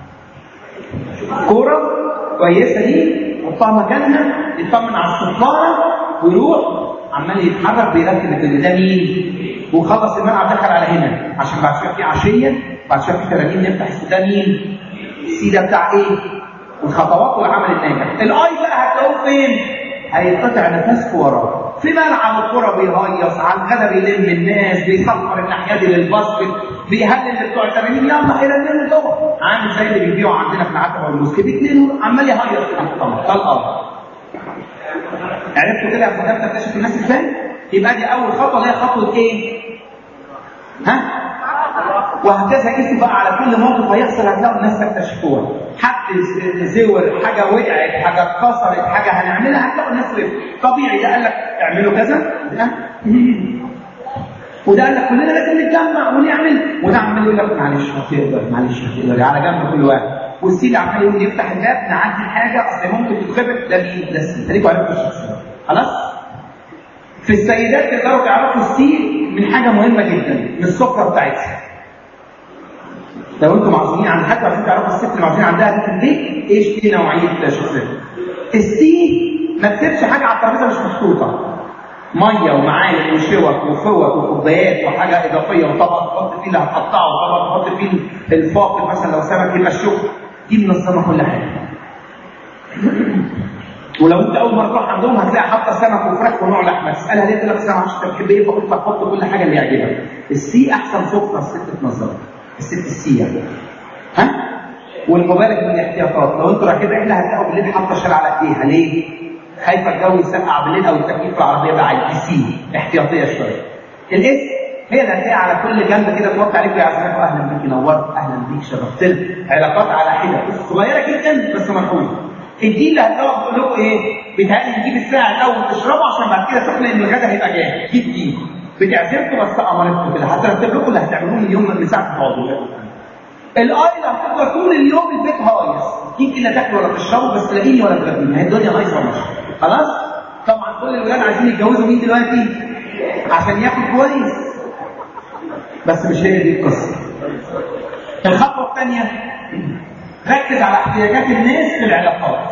كوره كويسه دي يحطها مكانها، يطمن على الصفاره ويروح عمال يتحرك بيرتب ان ده مين؟ وخلص الملعب دخل على هنا عشان بعد شويه في عشيه، بعد شويه في تلاتين نفتح ده مين؟ السي ده بتاع ايه؟ الخطوات والعمل الناجح. الاي بقى هتلاقوه فين؟ هيتقطع نفسه وراه في ملعب الكوره، بيهيص على الغدا، بيلم الناس، بيصفر الناحيه دي للباسكت، بيهلل بتوع التمارين يلا هيرنوا جوه، عامل زي اللي بيبيعوا عندنا في العتبه والمسكت اثنين عمال يهيص في المؤتمر ده الارض. عرفتوا كده يا خدام تكتشف الناس ازاي؟ يبقى دي اول خطوه اللي هي خطوه ايه؟ ها؟ وهكذا قيسوا بقى على كل موقف هيحصل هتلاقوا الناس تكتشفوها. حد زور، حاجه وقعت، حاجه اتكسرت، حاجه هنعملها، هتلاقوا الناس وقفت. طبيعي ده قال لك اعملوا كذا، ده وده قال لك كلنا لازم نتجمع ونعمل، وده عمال يقول لك معلش هتقدر، معلش هتقدر، على جنب كل واحد. والسيد عمال يقول يفتح الباب نعدي حاجه اصل ممكن تتخبط، ده مين؟ ده السيد. خليكوا عارفين الشخصيه. خلاص؟ في السيدات تقدروا تعرفوا السيد من حاجه مهمه جدا، من السفره بتاعتها. لو انتم معزومين عند حد عايزين تعرفوا الست اللي معزومين عندها دي في البيت ايش في نوعيه شخصيه. السي ما تسيبش حاجه على الترابيزه مش محطوطه. ميه ومعالق وشوك وفوط وكوبايات وحاجه اضافيه وطبق تحط فيه اللي هتقطعه وطبق تحط فيه الفاقد مثلا لو سمك يبقى الشوك. دي منظمه كل حاجه. ولو انت اول مره تروح عندهم هتلاقي حاطه سمك وفراخ ونوع لحمه، تسالها ليه تقول لك سمك عشان انت بتحب ايه، فقلت لك حط كل حاجه اللي يعجبك. السي احسن سفره الست تنظمها. الست السي يعني. ها؟ والمبالغ من الاحتياطات، لو انتوا رايحين رحله هتلاقوا بالليل حاطه شال على ايديها، ليه؟ خايفه الجو يسقع بالليل او التكييف في العربيه بقى عايز سي احتياطيه شويه. الاس هي اللي هتلاقيها على كل جنب كده توقع عليك يا عزيزي اهلا بيك نورت، اهلا بيك شرفتنا، علاقات على حده صغيره جدا بس ملحوظه. الدي اللي هتلاقوا بتقول لكم ايه؟ بيتهيألي نجيب الساعه الاول تشربوا عشان بعد كده تاكلوا لان الغدا هيبقى جاي. جيب دي بتعزمكم بس امرتكم كده، هترتب لكم اللي هتعملوه من اليوم من ساعه الفاضل. الاي اللي هتفضل طول اليوم البيت هايص، يمكن لا تاكلوا ولا تشربوا بس لاقيني ولا تغنيني، هي الدنيا هايصه ماشيه. خلاص؟ طبعا كل الولاد عايزين يتجوزوا مين دلوقتي؟ عشان ياكل كويس. بس مش هي دي القصه. الخطوه الثانيه ركز على احتياجات الناس في العلاقات.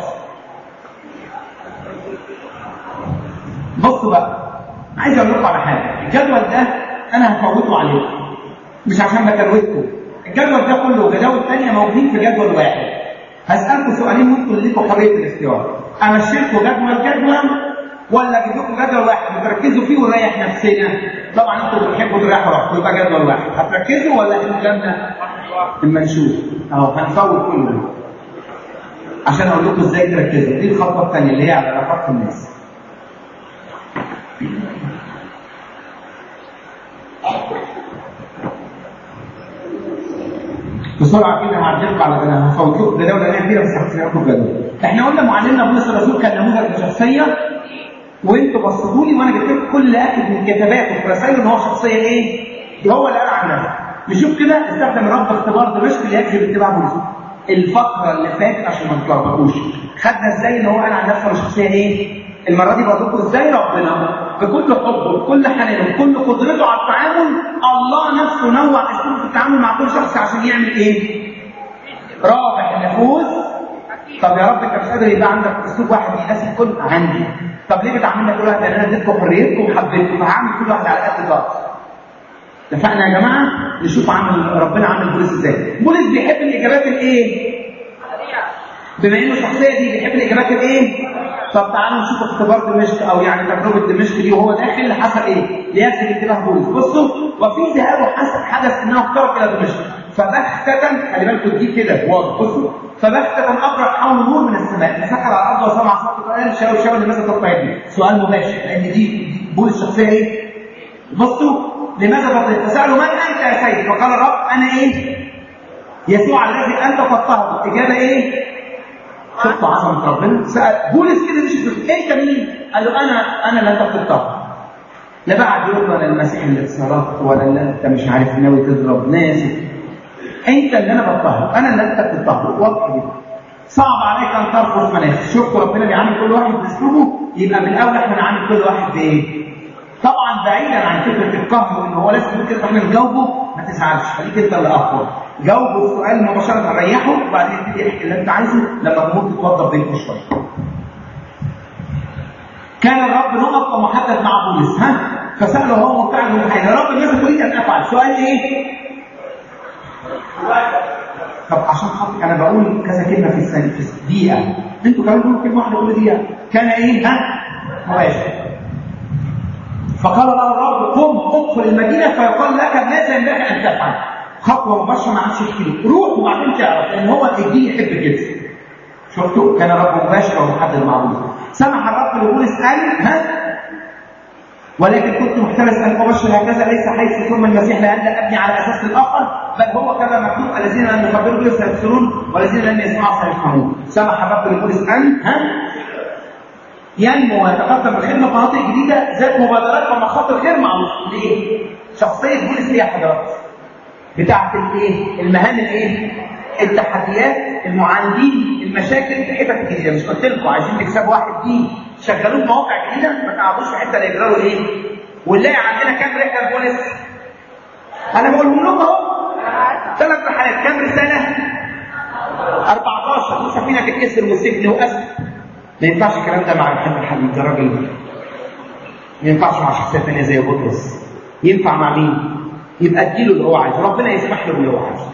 بصوا بقى، عايز اقول لكم على حاجه، الجدول ده انا هفوته عليكم مش عشان بكروتكم. الجدول ده كله وجداول ثانيه موجودين في جدول واحد. هسالكم سؤالين وانتوا اللي ليكم حريه الاختيار. امشي لكم جدول جدول ولا اجيب لكم جدول واحد بتركزوا فيه ونريح نفسنا؟ طبعا انتوا بتحبوا تريحوا روحكم يبقى جدول واحد. هتركزوا ولا الكلام اما نشوف اهو هنفوت كله عشان اقول لكم ازاي تركزوا. دي الخطوه الثانيه اللي هي على علاقات الناس. بسرعه كده هعدلكم على انا هفوت لكم جداول انا كبيره بس هحكي لكم جدول. احنا قلنا معلمنا بولس الرسول كان نموذج لشخصيه وانتوا بصيتوا لي وانا جبت لكم كل اللي اكد من كتاباته في رسائله ان هو شخصيه ايه؟ هو اللي قال عن نفسه. نشوف كده استخدم رب اختبار دمشق اللي يجب اتباع بولس. الفقره اللي فاتت عشان ما تتلخبطوش خدنا ازاي ان هو قال عن نفسه شخصيه ايه؟ المره دي بقول لكم ازاي ربنا بكل حبه بكل حنانه بكل قدرته على التعامل، الله نفسه نوع اسلوبه في التعامل مع كل شخص عشان يعمل ايه؟ رابح النفوس. طب يا رب انت مش قادر يبقى عندك اسلوب واحد يناسب كل عندي. طب ليه بتعاملنا كل واحد؟ لان انا اديتكم حريتكم وحبيتكم فهعمل كل واحد على قد ضغط. اتفقنا يا جماعه؟ نشوف عامل ربنا عامل بولس ازاي. بولس بيحب الاجابات الايه؟ بما انه الشخصيه دي بيحب الاجابات الايه؟ طب تعالوا نشوف اختبار دمشق او يعني تجربه دمشق دي وهو داخل حصل ايه؟ ليجذب انتباه بولس. بصوا وفي ذهابه حدث انه اقترب الى دمشق فبختة، خلي بالكم دي كده واضح. بصوا فبختة أبرق حول نور من السماء فسكت على الأرض وسمع صوت قال شاور شاور لماذا تطلعين؟ سؤال مباشر لأن دي بولس الشخصية إيه؟ بصوا لماذا تطهر؟ فسالوا من انت يا سيد؟ فقال الرب انا ايه؟ يسوع الذي انت تطهر. الاجابه ايه؟ شفت عظمه ربنا؟ سال بولس كده مش انت مين؟ قال له انا انا اللي انت بتطهر. لا بعد يقول ولا المسيح اللي اتصرفت ولا اللي انت مش عارف ناوي تضرب ناس. انت اللي انا بطهر، انا اللي انت بتطهر. واضح جدا. صعب عليك ان ترفض مناخ. شفتوا ربنا بيعامل كل واحد باسلوبه، يبقى من الاول احنا نعامل كل واحد بايه؟ طبعا بعيدا عن فكره القهر وان هو لازم يقول كده احنا نجاوبه، ما تزعلش، خليك انت اللي اقوى. جاوبه السؤال مباشره ريحه وبعدين ابتدي احكي اللي انت عايزه لما الامور تتوضب بينكم شويه. كان الرب نقط ومحدد مع بولس، ها؟ فساله هو فعلا بحاجه، يا رب ماذا تريد ان افعل؟ سؤال ايه؟ طب عشان خاطر انا بقول كذا كلمه في الثانيه في دقيقه، انتوا كمان تقولوا كلمه واحده كل دقيقه. كان ايه؟ ها؟ مباشر. فقال له الرب قم ادخل المدينه فيقال لك ماذا ينبغي ان تفعل. خطوه مباشره ما عادش يحكي، روح وبعدين تعرف، لان هو الدين يحب كده. شفتوا؟ كان الرب مباشر ومحدد مع بولس. سمح الرب لبولس قال ها؟ ولكن كنت محترس ان ابشر هكذا ليس حيث ثم المسيح لئلا ابني على اساس الاخر، بل هو كما مكتوب الذين لم يقبلوا به سيبصرون والذين لم يسمعوا سيفهمون. سمح الرب لبولس ان ها؟ ينمو ويتقدم بالخدمه في مناطق جديده ذات مبادرات ومخاطر غير معروفه. ليه؟ شخصيه بولس هي حضرات بتاعت الايه؟ المهام الايه؟ التحديات، المعاندين، المشاكل، الحتت الجديده. مش قلت لكم عايزين تكسبوا واحد دين شغلوه في مواقع جديده، ما تقعدوش في حته لا يجروا ايه؟ ونلاقي عندنا كام رحله لبولس؟ انا بقولهم لكم اهو ثلاث رحلات، كام رساله؟ أربعتاشر. وسفينه تتكسر والسجن واسد. ما ينفعش الكلام ده مع الحب الحبيب ده راجل. ما ينفعش مع شخصيه ثانيه زي بطرس. ينفع مع مين؟ يبقى اديله اللي هو عايزه، ربنا يسمح له باللي هو عايزه.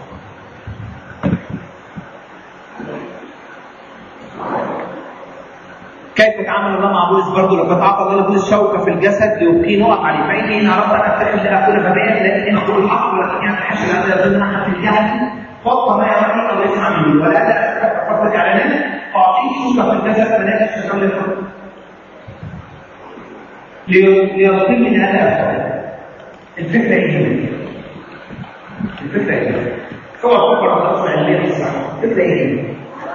كيف تعامل الله مع بولس؟ برضه لقد اعطى الله لبولس شوكه في الجسد ليبقيه نقط عليه، فاني ان اردت ان اتخذ لاكل فبيا لكن اقول الحق ولكن اتحشى لان يظن احد في الجهل فوق ما يرى او يسمع منه ولا اتفرج على نفسي اعطيه شوكه في الجسد فلا تشتغل الحكم ليضل من هذا الفعل. الفكره ايه؟ الفكره ايه؟ هو الفكره الاصل علميه الصح. الفكره ايه؟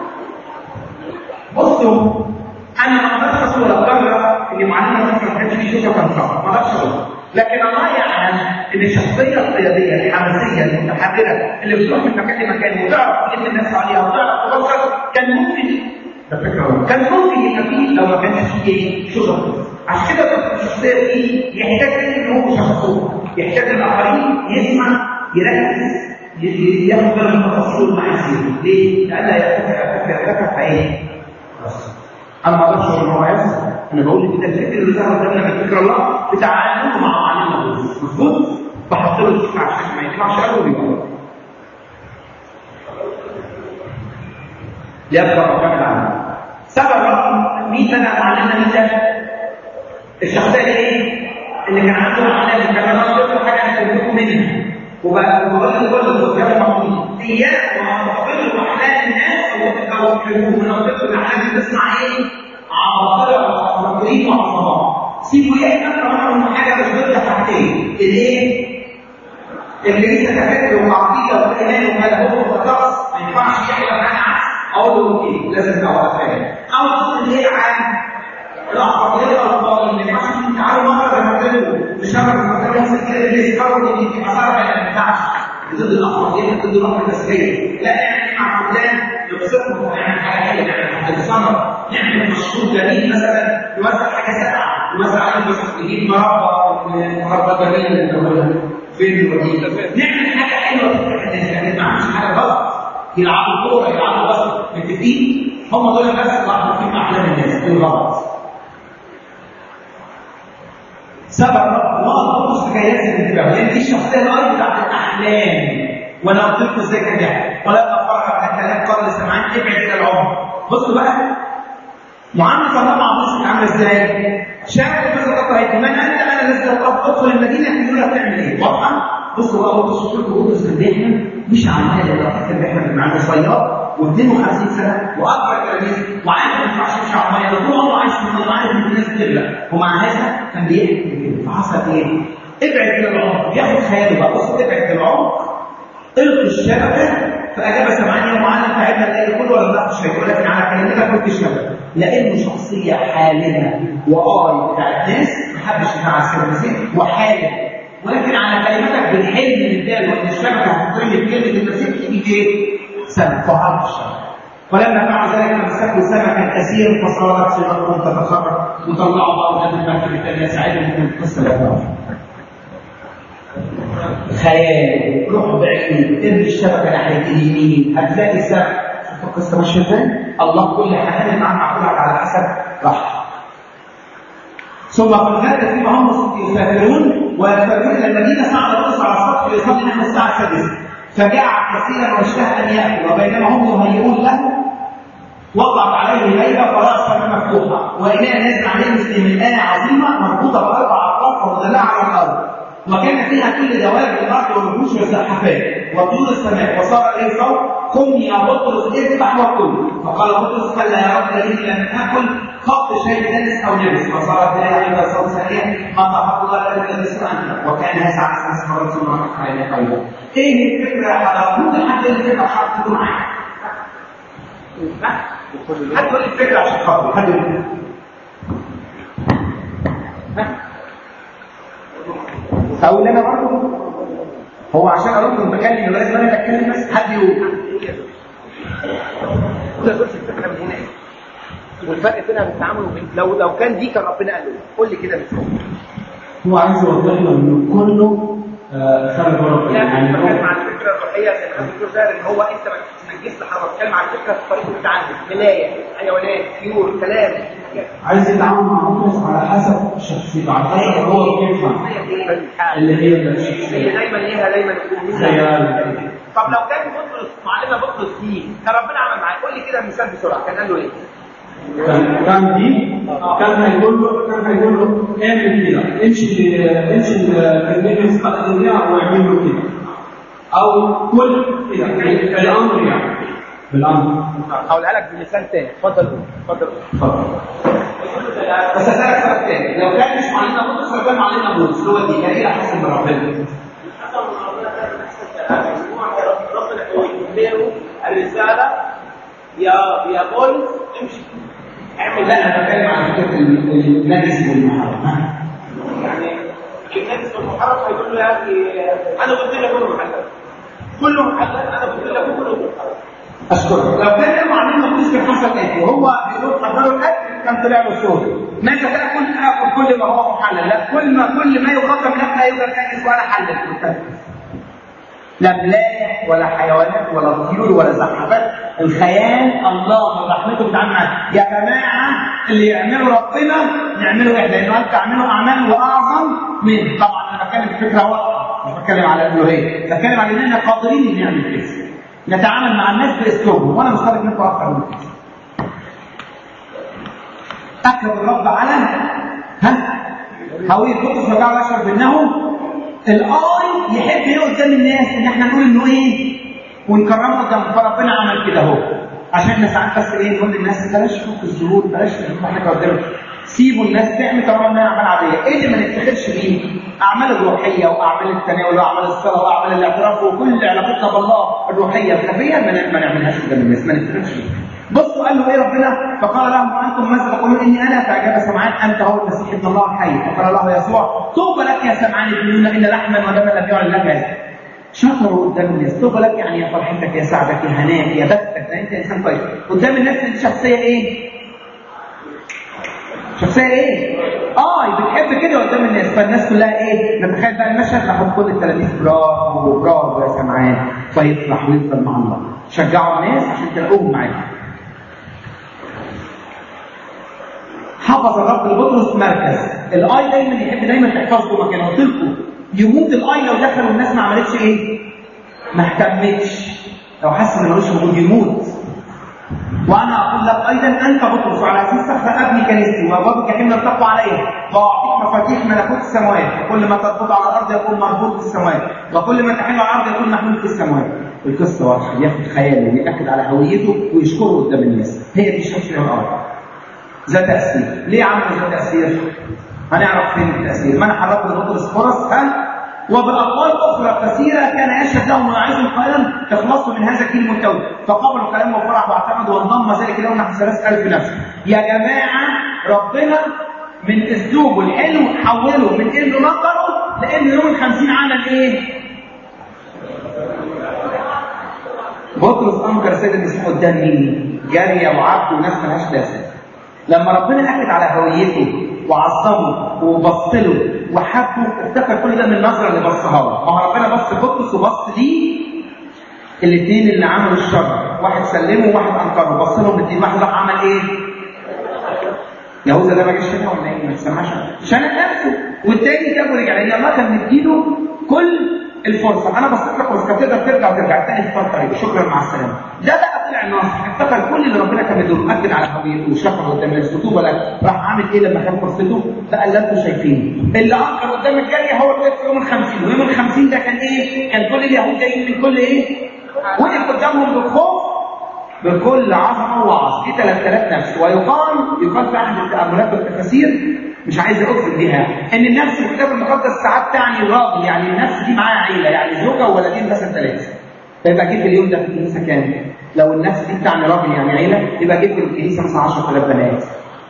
بصوا انا ما اقدرش اصور القدره اللي معلمه مثلا ما كانش فيه شوكه كان صعب، ما اقدرش اقول، لكن الله يعلم ان الشخصيه القياديه الحماسيه المتحرره اللي بتروح من مكان لمكان وتعرف تلم الناس عليها وتعرف تبصر كان ممكن، ده فكره كان ممكن يبقى فيه لو ما كانش فيه ايه؟ شوكه. عشان كده الشخصيه دي يحتاج ان هو شخصيه، يحتاج الاخرين يسمع يركز ياخد باله من التفاصيل مع السير. ليه؟ لأن يرتفع يرتفع في ايه؟ بس انا ما اقدرش اقول ان هو يحصل، انا بقول كده الفكر اللي ظهر قدامنا من فكر الله بتعامله مع معلمه مظبوط، بحط له الفكره عشان ما يطلعش قوي ويبقى يبقى مكمل عنه. سبب رقم مين بقى معلمنا مين ده؟ الشخصيه ايه؟ اللي كان عنده معلمه كان عنده حاجه هتفهمكم منها وبقى وبقى كل ده محمود اياه ومقابله احلام الناس او منطقه الاحلام تسمع ايه؟ عواطف ومقرين وعصابات. سيبوا ايه اكتر منهم حاجه مش ضد حاجتين، الايه؟ اللي لسه تفكر وعقيده وايمان وهذا هو الخلاص ما ينفعش يحلم انا عكس اقول له اوكي لازم تبقى فاهم. او اللي هي عن الاخبار الاخبار اللي ما ينفعش تعالوا مره زي ما قلت مش هعرف المكان يحصل كده اللي يقرر ان في مسار ما ينفعش ضد الاخبار دي ضد الروح النسبيه. لا يعني مع فلان يبسطهم ويعمل حاجه حلوه يعني الصنم نعمل مشروع جميل مثلا يوزع حاجه ساقعه يوزع عليهم بس يجيب مربى مربى جميل اللي هو فين الوديع نعمل حاجه حلوه ما عملش حاجه غلط يلعبوا كوره يلعبوا بس متفقين هم دول بس اللي عارفين احلام الناس الغلط. سبب الله بطرس كي يسد الانتباه لان دي الشخصيه الارض بتاعت الاحلام وانا قلت لكم ازاي كده ولا افرح على الكلام قال سمعان ابعد الى العمر. بصوا بقى معامله الله مع بطرس عامله ازاي؟ شاف مثلا قطعت من انت انا لازم ادخل المدينه يقول لك تعمل ايه؟ واضحه؟ بصوا بقى بطرس قلت لكم بطرس كان بيحلم مش عمال اللي كان بيحلم معاه صياد واثنين وخمسين سنه واكبر تلاميذ وعارف ما ينفعش يمشي على الميه طول عمره عايش في الميه عارف ان الناس بتغرق ومع هذا كان بيحلم كده. فحصل ايه؟ ابعد من العمق، ياخد خياله بقى. بص ابعد من العمق، القي الشبكه. فاجاب سمعان يوم معانا تعبنا الليل كله ولا ناخد شيء، ولكن على كلمتك قلت الشبكه، لانه شخصيه حالمه واي بتاعت ناس ما حبش يتعب السيد وحالم، ولكن على كلمتك بالحلم من البال وان الشبكه هتطري بكلمه المسيح تيجي ايه؟ سنه فعرض الشبكه. فلما فعل ذلك مسكوا سمكا كثيرا فصارت سمكهم تتخرج وطلعوا بقى اولاد المركب الثانيه ساعدهم من القصه اللي هتعرفها. خيال، روح بعيد، ارمي الشبكه ناحيه اليمين، هتلاقي السمك. شوف القصه ماشيه ازاي؟ الله كل حاجه معاك معقولة على حسب راحتك. ثم في الغد فيما هم يسافرون ويسافرون الى المدينه صعد الرسول على السطح ليصلي نحو الساعه السادسه، فجاع كثيرا واشتهى ان ياكل، وبينما هم يهيئون له وقعت عليه ليله فراس فم مفتوحه، واناء نازل عليه مثل ملآن عظيمه مربوطه باربع اطراف ومدلعه على الارض، وكان فيها كل دواب الارض والوحوش والزحفات وطيور السماء، وصار اليه صوت: قم يا بطرس اذبح وكل. فقال بطرس: كلا يا رب الذي لم ناكل خط شيء دنس او نبس. فصارت اليه ايضا صوت ثانيه: ما طهر الله لك الذي سمعت. وكان يسعى اسمع رسول الله عليه قلبه. ايه الفكره يا حضرات؟ ممكن حد يقول الفكره عشان تكون معايا؟ حد يقول الفكره عشان خاطر حد يقول اقول انا برضه هو عشان ارد بتكلم لازم انا اتكلم بس حد يقول كل دول الفكره من هنا والفرق بينها بالتعامل وبين لو لو كان دي كان ربنا قال له قول لي كده مثال. هو عايز يوضح له انه كله خارج ربنا، يعني بتكلم عن الفكره الروحيه زي ما الدكتور زاهر ان هو انت ما تنجزش لحضرتك، بتكلم عن الفكره في طريقه التعامل، ملايه، حيوانات، طيور، كلام، عايز يتعامل مع الناس على حسب شخصيته، على حسب هو كيف اللي هي الشخصيه دايما ليها دايما خيال. طب لو كان بطرس معلمه بطرس دي كان ربنا عمل معاه، قول لي كده مثال بسرعه، كان قال له ايه؟ كان كان دي كان هيقول له كان هيقول له اعمل كده، امشي امشي الكنيسه القديمه واعمل له كده، او كل كده بالامر، يعني بالامر. هقولها لك بمثال تاني، اتفضل اتفضل اتفضل. بس اسالك سؤال تاني، لو كان مش معلمنا بطرس لو كان معلمنا بولس اللي هو دي كان ايه اللي حصل بربنا؟ ربنا الرساله يا يا بولس امشي اعمل. لا انا بتكلم عن فكره النجس والمحرم. يعني النجس والمحرم هيقول له يا اخي انا قلت لك كله محلل كله محلل، انا قلت لك كله محلل. اشكرك. لو كان معلمنا بولس كان حصل ايه؟ وهو بيقول حضروا الاكل كان طلع له صوت ماذا تاكل؟ اكل كل ما هو محلل. لا، كل ما كل ما يقدم لك لا يوجد نجس ولا حلل. لا ملاية ولا حيوانات ولا طيور ولا زحفات. الخيال الله من رحمته بتعامل معاه. يا جماعه اللي يعملوا ربنا نعمله احنا، لانه انت تعملوا اعمال واعظم منه. طبعا انا بتكلم في فكره واضحه، مش بتكلم على الالوهيه، بتكلم على اننا قادرين ان نعمل كده، نتعامل مع الناس باسلوبهم، وانا مش طالب منكم اكتر من كده. اكد الرب على ها هويه بطرس وجعل اشهر بانه الاي يحب ايه قدام الناس، ان احنا نقول انه ايه ونكرمه قدام. فربنا عمل كده اهو عشان احنا ساعات بس ايه نقول للناس بلاش فوق الظهور، بلاش احنا قدام، سيبوا الناس تعمل طالما انها اعمال عاديه. ايه اللي ما نفتخرش بيه؟ اعمال الروحيه واعمال التناول واعمال الصلاه واعمال الاعتراف وكل علاقتنا بالله الروحيه الخفيه ما نعملهاش قدام الناس، ما نفتخرش بيه. بصوا قال له ايه ربنا؟ فقال لهم وانتم ماذا تقولون اني انا؟ فاجاب سمعان انت هو المسيح ابن الله الحي. فقال له يسوع طوبى لك يا سمعان ابن ان لحما ودما لم يعلن لك هذا. شكروا قدام الناس. طوبى لك يعني يا فرحتك يا سعدك يا هناك يا بختك، ده انت انسان طيب. قدام الناس انت شخصيه ايه؟ شخصيه ايه؟ اه بتحب كده قدام الناس. فالناس كلها ايه؟ نتخيل بقى المشهد راحوا كل التلاميذ برافو برافو يا سمعان، فيفرح ويفضل مع الله. شجعوا الناس عشان تلاقوهم معاكم. حفظ الرب لبطرس مركز. الاي دايما يحب دايما تحفظه مكانه. قلت لكم يموت الاي لو دخل والناس ما عملتش ايه؟ ما اهتمتش. لو حس ان ملوش وجود يموت. وانا اقول لك ايضا انت بطرس وعلى هذه الصخره ابني كنيستي وابواب الجحيم لم تقوى عليها، واعطيك مفاتيح ملكوت السماوات، وكل ما تربط على الارض يكون مربوط في السماوات، وكل ما تحل على الارض يكون محمول في السماوات. القصه واضحه، ياخد خياله ويأكد على هويته ويشكره قدام الناس. هي دي الشخصيه الارض. ذات تأثير. ليه عمل ذات تأثير؟ هنعرف فين التأثير. من حركه بطرس فرص ها وبأقوال أخرى كثيرة كان يشهد لهم ويعظهم قائلا تخلصوا من هذا الجيل المتوج، فقبلوا كلامه وفرحوا واعتمدوا وانضم ذلك لهم نحو ثلاثة آلاف نفس. يا جماعة ربنا من اسلوبه الحلو حوله من انه نقره لانه يوم الخمسين عمل ايه؟ بطرس انكر سيد المسيح قدام مين؟ جاريه وعبد وناس مالهاش لازمه. لما ربنا اكد على هويته وعظمه وبص له وحبه افتكر كل ده من النظره اللي بصها له. ما هو ربنا بص لبطرس وبص ليه الاثنين اللي عملوا الشر، واحد سلمه وواحد انكره، بص لهم الاثنين، واحد راح عمل ايه؟ يهوذا ده ما جاش هنا ولا ايه؟ ما تسمعش شنق نفسه، والتاني جابه رجع لان الله كان مديله كل الفرصه. انا بصيت لك بس كانت تقدر ترجع وترجع تاني في طريق شكرا مع السلامه. ده بقى طلع ناصح، افتكر كل اللي ربنا كان مديله، اكد على هويته وشكره قدام الناس ولا راح عامل ايه لما كان فرصته؟ ده اللي انتم شايفينه. اللي انكر قدام الجاريه هو اللي في يوم الخمسين، ويوم الخمسين ده كان ايه؟ كان كل اليهود جايين من كل ايه؟ وقف قدامهم بالخوف بكل عظمه ووعظ. دي ثلاثة آلاف نفس. ويقال يقال في احد التاملات والتفاسير مش عايز اقصد بيها ان النفس في الكتاب المقدس ساعات تعني الراجل، يعني النفس دي معاها عيله، يعني زوجه وولدين مثلا ثلاثه. فيبقى جه في اليوم ده في الكنيسه كام؟ لو النفس دي بتعني راجل يعني عيله يبقى جه في الكنيسه مثلا عشرة آلاف بنات.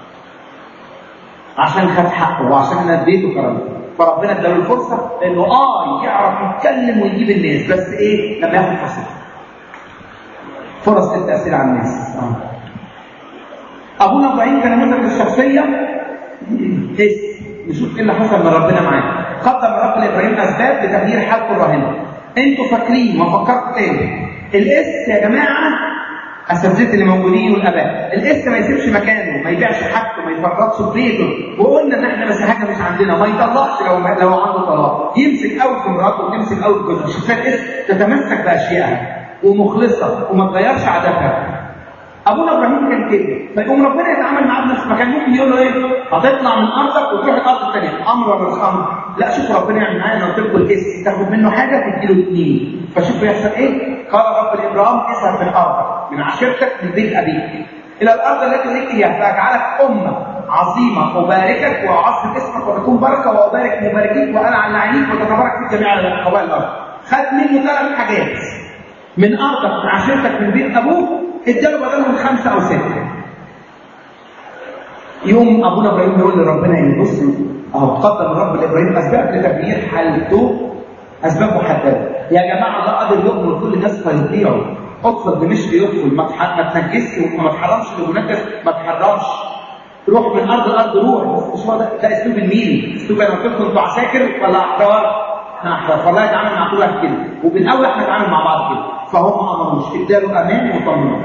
عشان خد حقه وعشان انا اديته كرامته. فربنا اداله الفرصه لانه اه يعرف يتكلم ويجيب الناس، بس ايه؟ لما ياخد فرصته. فرص التاثير على الناس. آه. ابونا ابراهيم كان نموذج الشخصيه حس نشوف ايه اللي حصل من ربنا معاه. قدم الرب لابراهيم اسباب لتغيير حالته الراهنه. انتوا فاكرين ما فكرت تاني الاس يا جماعه اساتذتي اللي موجودين والاباء، الاس ما يسيبش مكانه، ما يبيعش حاجته، ما يفرطش في بيته. وقلنا ان احنا بس حاجه مش عندنا، ما يطلقش لو لو عنده طلاق، يمسك قوي في مراته ويمسك قوي في جوزها. شخصيه الاس تتمسك باشيائها ومخلصه وما تغيرش عاداتها. ابونا ابراهيم كان كده، فيقوم ربنا يتعامل معاه بنفسه. فكان ممكن يقول له ايه؟ هتطلع من ارضك وتروح الارض الثانيه، امر ولا مش امر؟ لا شوف ربنا يعمل معايا. لو تلقوا الاس تاخد منه حاجه تديله اثنين. فشوف يحصل ايه؟ قال رب لابراهيم اذهب من ارضك من عشيرتك من بيت ابيك الى الارض التي اريك اياها فاجعلك امه عظيمه اباركك واعظم اسمك وتكون بركه وابارك مباركيك وانا على عينيك وتتبارك في جميع قبائل الارض. خد منه ثلاث حاجات من ارضك من عشيرتك من بيت ابوك، اداله بدلهم خمسه او سته. يوم ابونا ابراهيم يقول لربنا ايه؟ بص اهو قدم الرب لابراهيم اسباب لتغيير حالته، اسباب محدده. يا جماعه الله قادر يؤمر كل الناس فيطيعوا. ادخل دمشق يدخل، ما ما تنجسش وما تحرمش المنجس، ما تحرمش. روح من ارض الارض روح. بس مش هو ده ده اسلوب المين؟ اسلوب انا قلت لكم انتوا عساكر ولا احرار؟ احنا احرار، فالله يتعامل مع كل واحد كده، وبالاول احنا نتعامل مع بعض كده. فهم ما امروش، اداله امان وطمنوا.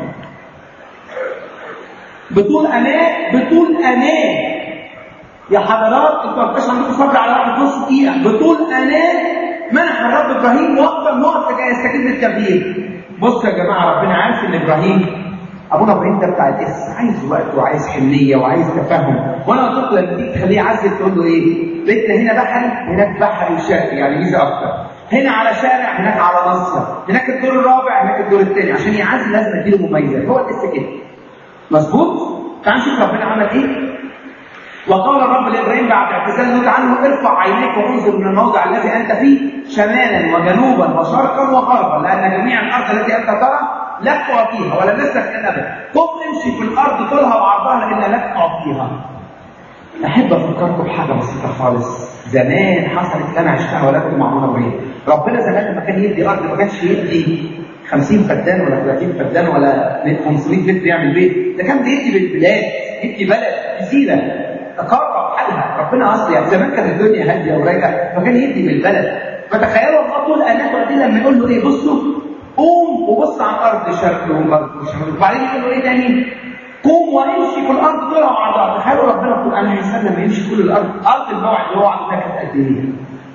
بطول امان بطول امان يا حضرات، انتوا ما بقاش عندكم صبر على واحد نص دقيقه. بطول امان منح الرب ابراهيم وقتا نقط كي يستجيب للتغيير. بصوا يا جماعه ربنا عارف ان ابراهيم ابونا ابراهيم ده بتاع الاس، عايز وقت وعايز حنيه وعايز تفهم. وانا قلت لكم لما تيجي تخليه يعزل تقول له ايه؟ بيتنا هنا بحري هناك بحري وشاطئ، يعني ميزه اكتر. هنا على شارع هناك على نصره، هناك الدور الرابع هناك الدور الثاني. عشان يعزل لازم اديله مميزات. هو الاس كده مظبوط؟ تعال نشوف ربنا عمل ايه. وقال الرب لابراهيم بعد اعتزال لوط عنه ارفع عينيك وانظر من الموضع الذي انت فيه شمالا وجنوبا وشرقا وغربا، لان جميع الارض التي انت ترى لك اعطيها ولن نسلك من الابد. قم امشي في الارض طولها وعرضها لان لك اعطيها. احب افكركم بحاجه بسيطه خالص زمان حصلت لنا عشتها ولكم مع ابونا ابراهيم. ربنا زمان لما كان يدي ارض ما كانش يدي خمسين فدان ولا ثلاثين فدان ولا خمسمائة متر يعمل بيت، ده كان بيدي بالبلاد، يدي بلد جزيره تقرب حالها. ربنا اصلي يعني زمان كانت الدنيا هاديه ورايقه فكان يدي بالبلد. فتخيلوا الله طول اناته دي لما يقول له ايه؟ بصوا قوم وبص على الارض شرق وغرب وشمال، وبعدين يقول له ايه تاني؟ قوم وامشي في الارض طولها وعرضها. تخيلوا ربنا طول انا هيستنى لما يمشي كل الارض، ارض الموعد اللي هو عنده كانت قد ايه؟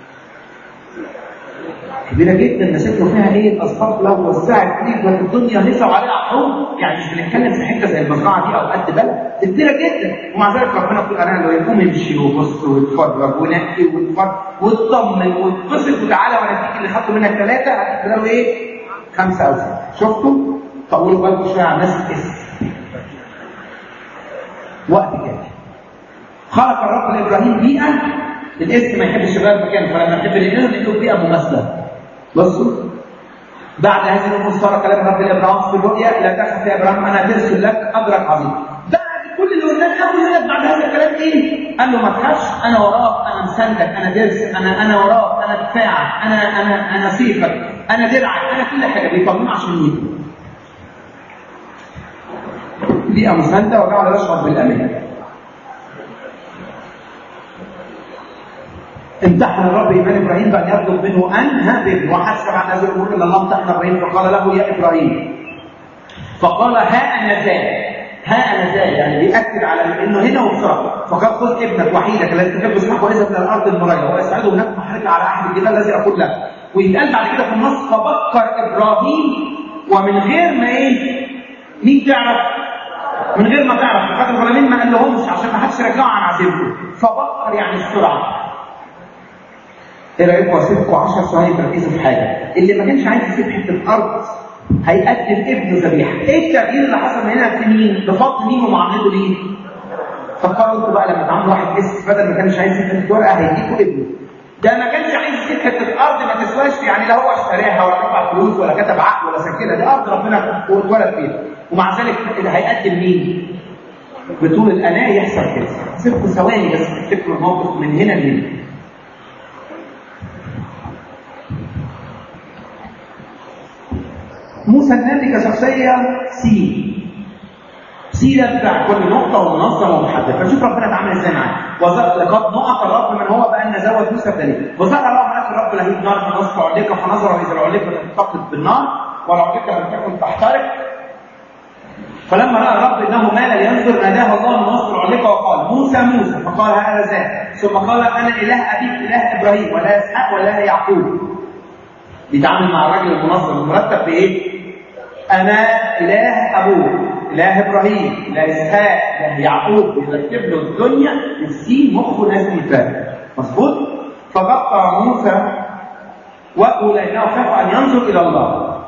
كبيره جدا، مسك له فيها ايه؟ الاسقاط لو وسعت كتير كانت الدنيا نسوا عليها حروب، يعني مش بنتكلم في حته زي المزرعه دي او قد بلد، كبيره جدا. ومع ذلك ربنا يقول انا لو يقوم يمشي ويبص ويتفرج وينقي ويتفرج ويطمن ويتبسط وتعالى وانا اديك اللي خدته منك ثلاثه هتدي له ايه؟ خمسه او سته. شفتوا؟ طولوا بالكم شويه على الناس الاسم. وقت كافي. خلق الرب لابراهيم بيئه، الاسم ما يحبش يغير مكانه، فلما نحب ننقله نقول بيئه مماثله. بصوا بعد هذه الامور صار كلام الرب لابراهيم في الرؤيا لا تخف يا ابراهيم انا ترسل لك اجرك عظيم. بعد كل اللي قلناه قبل يقول لك بعد هذا الكلام ايه؟ قال له ما تخافش انا وراك، انا مساندك، انا درس، انا انا وراك، انا دفاعك، انا انا انا سيفك، انا درعك، انا كل حاجه. بيطمنوا عشان يجي بيئه مسانده وجعل يشعر بالامان. امتحن الرب ايمان ابراهيم بان يطلب منه ان هب وحس بعد هذه الامور ان الله امتحن ابراهيم فقال له يا ابراهيم، فقال ها انا ذا، ها انا ذا يعني بيأكد على انه هنا وبسرعه. فقد خذ ابنك وحيدك الذي تحب اسمك واذهب الى الارض المريضه واسعده هناك محرقه على احد الجبال الذي اقول لك. ويتقال بعد كده في النص فبكر ابراهيم ومن غير ما ايه؟ مين تعرف؟ من غير ما تعرف، فقد ابراهيم ما قال لهمش عشان ما حدش يرجعه عن عزيمته. فبكر يعني السرعه. ايه رايكم اسيبكم عشر ثواني تركزوا في حاجه؟ اللي ما كانش عايز يسيب حته الارض هيقدم ابنه ذبيحه. ايه التغيير اللي حصل من هنا في مين؟ بفضل مين ومعاملته ليه؟ فكروا انتوا بقى لما تعملوا واحد اسم بدل ما كانش عايز يسيب حته ورقه هيديكوا ابنه. ده ما كانش عايز يسيب حته الارض ما تسواش، يعني لا هو اشتراها ولا دفع فلوس ولا كتب عقد ولا سجلها، دي ارض ربنا اتولد فيها. ومع ذلك اللي هيقدم مين؟ بطول الاناء يحصل كده. سيبكم ثواني بس تفتكروا الموقف من هنا لهنا. موسى النبي كشخصية سي سي ده بتاع كل نقطة ومنظم ومحدد. فشوف ربنا اتعامل ازاي معاه. لقد نقط الرب من هو بأن زود موسى بدليل. وظهر له ملاك الرب لهيب نار في نصف عليقة فنظر إذا العليقة تنتقد بالنار والعليقة لم تكن تحترق. فلما رأى الرب إنه مال لينظر ناداه الله من وسط العليقة وقال موسى موسى فقال هذا ذا. ثم قال أنا إله أبيك إله إبراهيم ولا إسحاق ولا يعقوب. بيتعامل مع الراجل المنظم المرتب بإيه؟ أنا إله أبوه، إله إبراهيم، إله إسحاق، إله يعقوب. بيرتب له الدنيا السين مخه لازم يتفهم. مظبوط؟ فغطى موسى وجهه لأنه خاف أن ينظر إلى الله.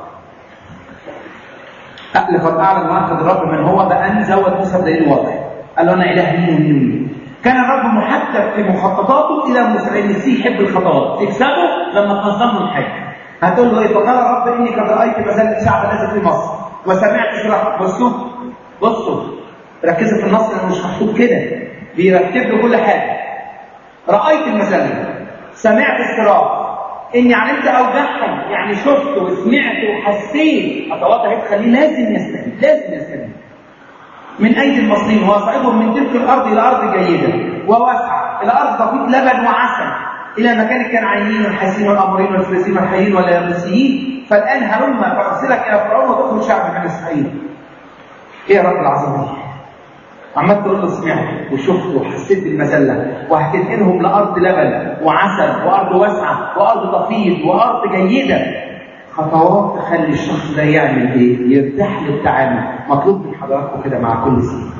لقد أعلن واحد الرب من هو بأن زود موسى بدليل واضح. قال له أنا إله مين ومين ومين. كان الرب محدد في مخططاته إلى موسى لأن السين يحب الخطوات، تكسبه لما تنظم له الحاجة. هتقول له ايه؟ فقال الرب اني قد رايت مزال الشعب الذي في مصر وسمعت صراخ. بصوا بصوا ركزوا في النص لانه مش محطوط كده، بيرتب له كل حاجه. رايت المزال، سمعت الصراخ، اني علمت اوجاعهم، يعني شفت وسمعت وحسيت خطوات هتخليه لازم يستجيب، لازم يستجيب. من ايدي المصريين واصعدهم من تلك الارض الى ارض جيده وواسعه، الى ارض تفيض لبن وعسل، إلى مكان الكنعانيين والحاسين والأموريين والفلسطينيين والحيين واليابوسيين. فالآن هلم فأرسلك إلى فرعون وتخرج شعب من إسرائيل. إيه يا رب العظيم؟ عمال تقول له سمعت وشفت وحسيت بالمذلة وهتنقلهم لأرض لبن وعسل وأرض واسعة وأرض تفيض وأرض جيدة. خطوات تخلي الشخص ده يعمل إيه؟ يرتاح للتعامل. مطلوب من حضراتكم كده مع كل سنة.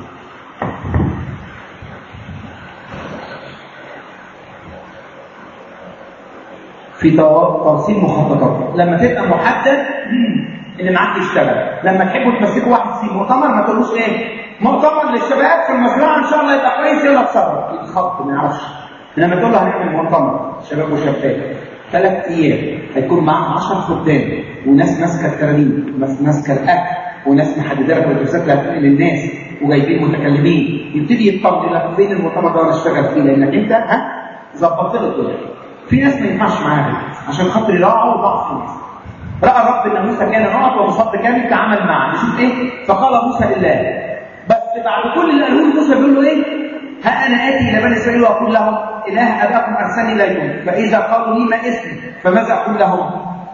في توصيل مخططات. لما تبقى محدد اللي معاك يشتغل. لما تحبوا تمسكوا واحد في مؤتمر ما تقولوش ايه؟ مؤتمر للشباب في المزرعه ان شاء الله يبقى كويس يلا اتصرف. الخط ما يعرفش. لما تقول له هنعمل مؤتمر شباب وشابات ثلاث ايام هيكون معاك عشرة خدام وناس ماسكه الترانيم وناس ماسكه الاكل وناس محدده لك الدراسات اللي هتنقل للناس وجايبين متكلمين. يبتدي يطمن لك فين المؤتمر ده ونشتغل فيه لانك انت ها ظبطت له الدنيا. في ناس ما ينفعش معاها عشان خاطر يراعوا ضعف الناس. راى الرب ان موسى كان نقط ومصاب كامل تعامل معه. نشوف ايه؟ فقال موسى لله. بس بعد كل اللي قالوه موسى بيقول له ايه؟ ها انا اتي الى بني اسرائيل واقول لهم اله اباكم ارسلني اليكم فاذا قالوا لي ما اسمي فماذا اقول لهم؟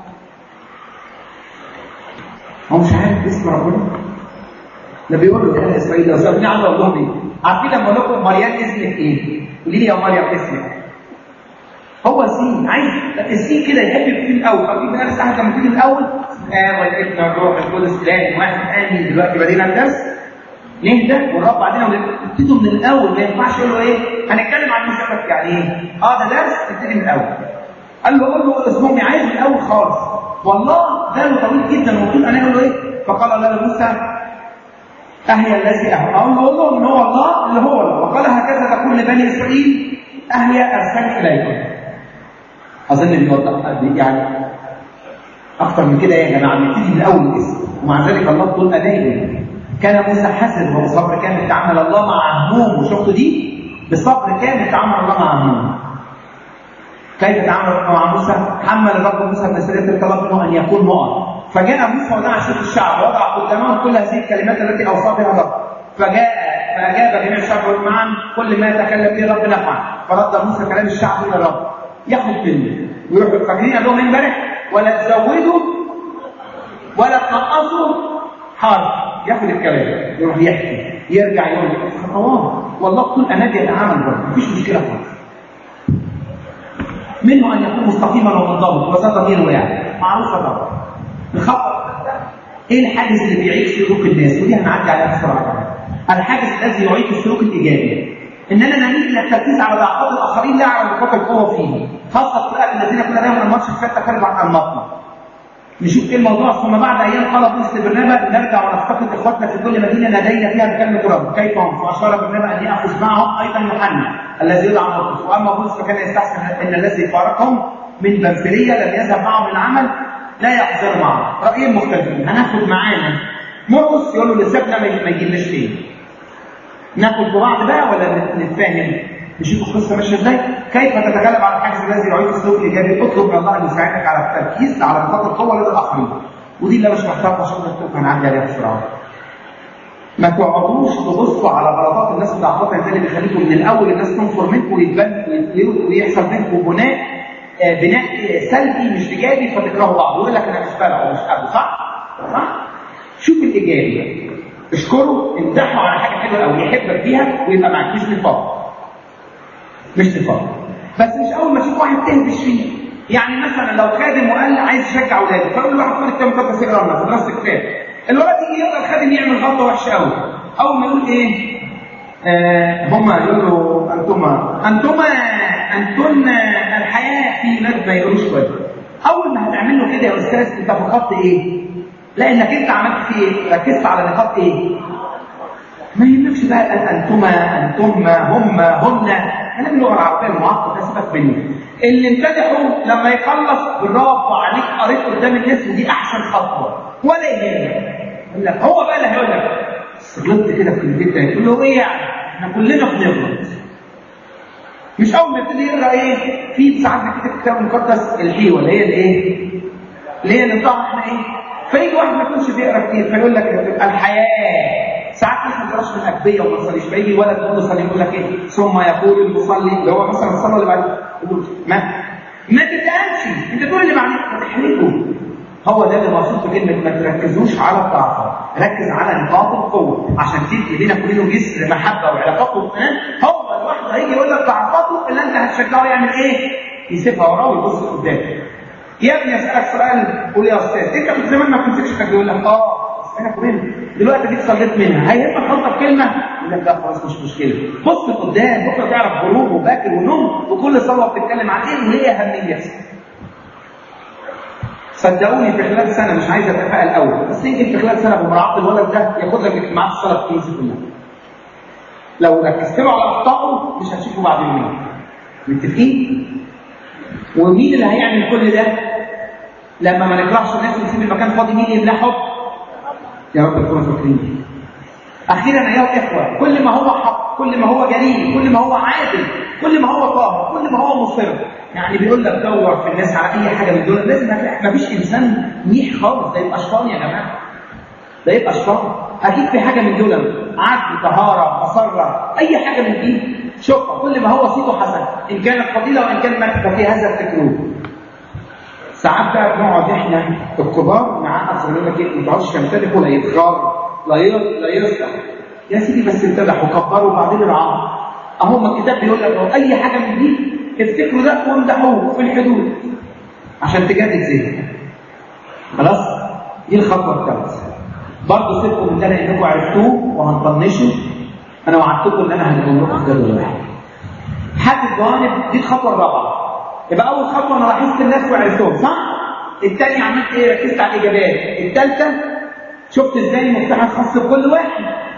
هو مش عارف اسم ربنا. ده بيقول له اله اسرائيل لو سالوني عنه اقول لهم ايه؟ عارفين لما اقول لكم مريم اسمك ايه؟ قولي لي يا مريم اسمك. هو سين عايز السين كده يحب يبتدي الاول. فاكيد بقى ساعه لما تيجي الاول اه والابن والروح القدس اله واحد امين. دلوقتي بدينا الدرس نهدى والرب بعدين نبتدوا من الاول. ما ينفعش يقول له ايه؟ هنتكلم عن المسافه يعني ايه؟ اه ده درس نبتدي من الاول. قال له قول له اسمهم عايز من الاول خالص. والله ده له طويل جدا وطول انا اقول له ايه؟ فقال له موسى أهي الذي أهل أقول له إن هو الله اللي هو الله، وقال هكذا تقول لبني إسرائيل أهي أرسلت إليكم. أظن بيوضح يعني أكثر من كده يا جماعة، بيبتدي من أول الاسم، ومع ذلك الله طول أدائه كان موسى حسن وبصبر كامل تعامل الله مع هموم، وشفتوا دي بصبر كامل تعامل الله مع هموم. كيف تعامل مع موسى؟ حمل الرب موسى بمسؤولية طلب منه أن يكون مؤمن، فجاء موسى ودعا شيوخ الشعب ووضع قدامهم كل هذه الكلمات التي أوصى بها الرب، فجاء فأجاب جميع الشعب معا كل ما يتكلم به الرب نفعا، فرد موسى كلام الشعب إلى الرب ياخد منه ويروح. فاكرين قال لهم امبارح ولا تزودوا ولا تنقصوا حرف، ياخد الكلام يروح يحكي يرجع يقول خطوات، والله طول أناد يتعامل برضه مفيش مشكلة خالص. منه أن يكون مستقيما ومنضبط، وده ضميره يعني معروفة طبعا. الخطأ ايه الحاجز اللي بيعيد سلوك الناس؟ ودي هنعدي عليها بسرعه. الحاجز الذي يعيد السلوك الايجابي اننا نميل الى التركيز على ضعفات الاخرين لا على نقاط القوه فيهم، خاصه الفئات الذين كنا دايما الماتش اللي فات تكلم عن المطلب. نشوف ايه الموضوع. ثم بعد ايام قال بولس لبرنابا نرجع ونفتقد اخواتنا في كل مدينه نادينا فيها بكلمه رب كيف هم، فاشار برنابا ان ياخذ معهم ايضا يوحنا الذي يدعى مرقس، واما بولس فكان يستحسن ان الذي فارقهم من بنفليه لم يذهب معهم العمل لا يحضر معه. رايين مختلفين. هناخد معانا مرقس يقول له اللي سابنا ما يجيلناش تاني. ناخد ببعض بقى ولا نتفاهم؟ نشوف القصه ماشيه ازاي. كيف تتغلب على الحاجز الذي يعيد السلوك الايجابي؟ اطلب من الله ان يساعدك على التركيز على نقاط القوه لدى الاخرين. ودي اللي مش محتاجه عشان نتفق هنعدي عليها بسرعه. ما تقعدوش تبصوا على غلطات الناس وضعفاتها، ده اللي بيخليكم من الاول الناس تنفر منكم ويتبان ويحصل بينكم بناء بناء سلبي مش ايجابي فتكرهوا بعض. يقول لك انا مش فارق ومش قابل، صح؟ صح؟ شوف الايجابي، اشكره، امدحه على حاجه حلوه قوي يحبك فيها ويبقى معاك، مش نفاق. مش نفاق. بس مش اول ما تشوف واحد تهبش فيه. يعني مثلا لو خادم وقال عايز يشجع اولاده، فقول له واحد خد الكتاب المقدس يقرا لنا في نفس الكتاب. الولد يجي يقرا الخادم يعمل غلطه وحشه قوي. اول ما يقول ايه؟ آه هم يقولوا انتما انتما انتن الحياه في ناس ما يقولوش كويس. اول ما هتعمل له كده يا استاذ انت فقدت ايه؟ لانك انت عملت في ايه؟ ركزت على نقاط ايه؟ ما يهمكش بقى انتما انتما هم هن، انا باللغه العربيه المعقده ده سيبك مني. اللي امتدحوا لما يخلص برافو عليك قريت قدام الناس ودي احسن خطوه ولا يهمك. هو بقى اللي هيقول لك غلطت كده في الكلمتين، تقول له ايه يعني؟ احنا كلنا بنغلط. مش اول ما يبتدي يقرا ايه في ساعات كده في الكتاب المقدس الحيوه اللي هي الايه؟ اللي هي اللي بتاع احنا ايه؟ فيجي واحد ما يكونش بيقرا كتير فيقول لك الحياه. ساعات الناس ما بتقراش من الاغبياء وما تصليش، فيجي ولد يصلي يقول لك ايه؟ ثم يقول المصلي اللي هو مثلا الصلاه اللي بعدها يقول ما ما تتقالش، انت تقول اللي بعدين هتحرجه. هو ده اللي مقصود بكلمه ما تركزوش على الضعفات، ركز على نقاط القوه عشان تبني بينك وبينه جسر محبه وعلاقات واطمئنان. هو لوحده هيجي يقول لك ضعفاته اللي انت هتشجعه يعمل ايه؟ يسيبها وراه ويبص قدامك. يا ابني اسالك سؤال، قول يا استاذ انت كنت زمان ما بتمسكش حاجه يقول لك اه بس منها دلوقتي ديك صليت منها، هيهمك غلطه بكلمه؟ يقول لك لا خلاص مش مشكله، بص لقدام بكره تعرف غروب وباكر ونوم وكل صلاه بتتكلم عن ايه وليه اهميه. صدقوني في خلال سنه مش عايز اتفائل قوي بس يمكن في خلال سنه بمراعاه الولد ده ياخد لك اجتماعات الصلاه في الكنيسه كلها. لو ركزت له على اخطائه مش هتشوفه بعد يومين. متفقين؟ ومين اللي هيعمل كل ده؟ لما ما نكرهش الناس ونسيب المكان فاضي مين يملاه حب؟ يا رب تكونوا فاكرين. اخيرا ايها الاخوه، كل ما هو حق، كل ما هو جليل، كل ما هو عادل، كل ما هو طاهر، كل ما هو مصر. يعني بيقول لك دور في الناس على اي حاجه من دول، لازم ما فيش انسان ميح خالص، ده يبقى شيطان يا جماعه. ده يبقى شيطان. اكيد في حاجه من دول، عدل، طهاره، مسره، اي حاجه من دي شوفها. كل ما هو صيته حسن، ان كانت فضيله وان كان مدح ففي هذا التكروه. ساعات بقى بنقعد احنا الكبار مع اصغر يقول لك ايه؟ ما تقعدش تمتدحوا لا يتغار لا لا يصلح. يا سيدي بس امتدحوا وكبروا وبعدين ارعاهم. اهو الكتاب بيقول لك اي حاجه من دي افتكروا ده وامدحوه في الحدود عشان تجدد ذهنك. خلاص؟ دي الخطوه الثالثه. برضه سيبكم من ده لانكم عرفتوه وهنطنشه. انا وعدتكم ان انا هنقول لكم جدول واحد. حد الجوانب دي الخطوه الرابعه. يبقى اول خطوه انا لاحظت الناس وعرفتهم، صح؟ الثانيه عملت ايه؟ ركزت على الاجابات. الثالثه شفت ازاي المفتاح الخاص بكل واحد.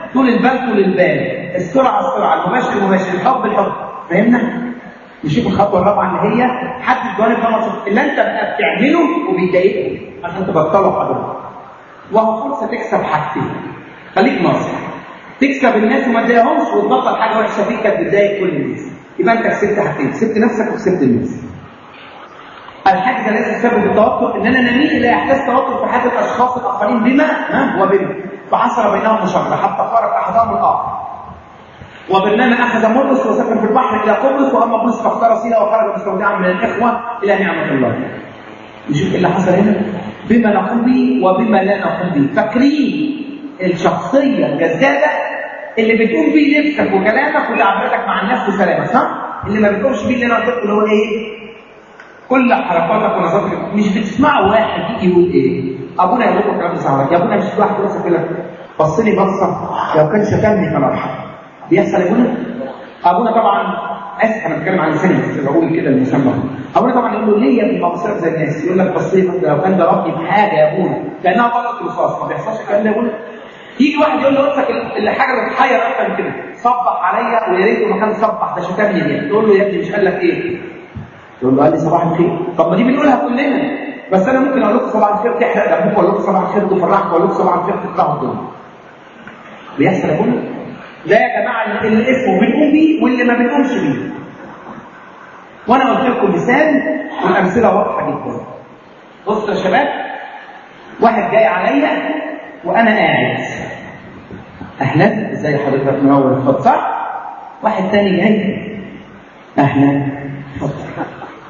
طول البال طول البال، السرعه السرعه، المباشر المباشر، الحب الحب. فهمنا؟ نشوف الخطوه الرابعه اللي هي حد الجوانب ده اللي انت بقى بتعمله وبيضايقك عشان تبطله حضرتك. وهو فرصه تكسب حاجتين. خليك ناصح. تكسب الناس وما تضايقهمش، وتبطل حاجه وحشه فيك كانت بتضايق كل الناس. يبقى انت كسبت حاجتين، كسبت نفسك وكسبت الناس. الحاجه التي تسبب التوتر ان انا نميل الى احداث توتر في حياه الاشخاص الاخرين بما ها وبما فحصل بينهم مشاجره حتى فارق احدهم الاخر. وبينما اخذ مرقس وسافر في البحر الى قبرص، واما بولس فاختار سيلا وخرج مستودعا من الاخوه الى نعمه الله. نشوف اللي حصل هنا بما نقوم به وبما لا نقوم به. فاكرين الشخصيه الجذابه اللي بتقوم بيه لبسك وكلامك وتعاملاتك مع الناس وسلامك، صح؟ اللي ما بتقومش بيه اللي انا قلت اللي هو ايه؟ كل حركاتك ونظرتك. مش بتسمعوا واحد يجي يقول ايه؟ ابونا يقول لكم كلام صعب، يا ابونا مش في واحد بص كده بص لي بصه لو كان شتمني كان اضحك. بيحصل يا ابونا؟ ابونا طبعا اسف انا بتكلم عن لساني بس بقول كده المسمى. ابونا طبعا يقول له ليه يا ابني ما بصير زي الناس؟ يقول لك بص لي لو كان ضربني بحاجه يا ابونا كانها طلقت رصاص. ما بيحصلش الكلام ده يا ابونا؟ يجي واحد يقول له نفسك اللي حاجه بتحير اكتر من كده، صبح عليا ويا ريته ما كان صبح ده شتمني ليه؟ تقول له يا ابني مش قال لك ايه؟ يقول له قال لي صباح الخير. طب ما دي بنقولها كلنا، بس انا ممكن اقول لكم صباح الخير تحرق دمكم، اقول لكم صباح الخير تفرحكم، اقول لكم صباح الخير تكرهوا الدنيا. بيحصل يا ابونا؟ ده يا جماعه اللي اسمه بنقوم بيه واللي ما بنقومش بيه. وانا قلت لكم مثال والامثله واضحه جدا. بصوا يا شباب، واحد جاي عليا وانا قاعد اهلا ازي حضرتك منور اتفضل، صح؟ واحد تاني جاي اهلا اتفضل.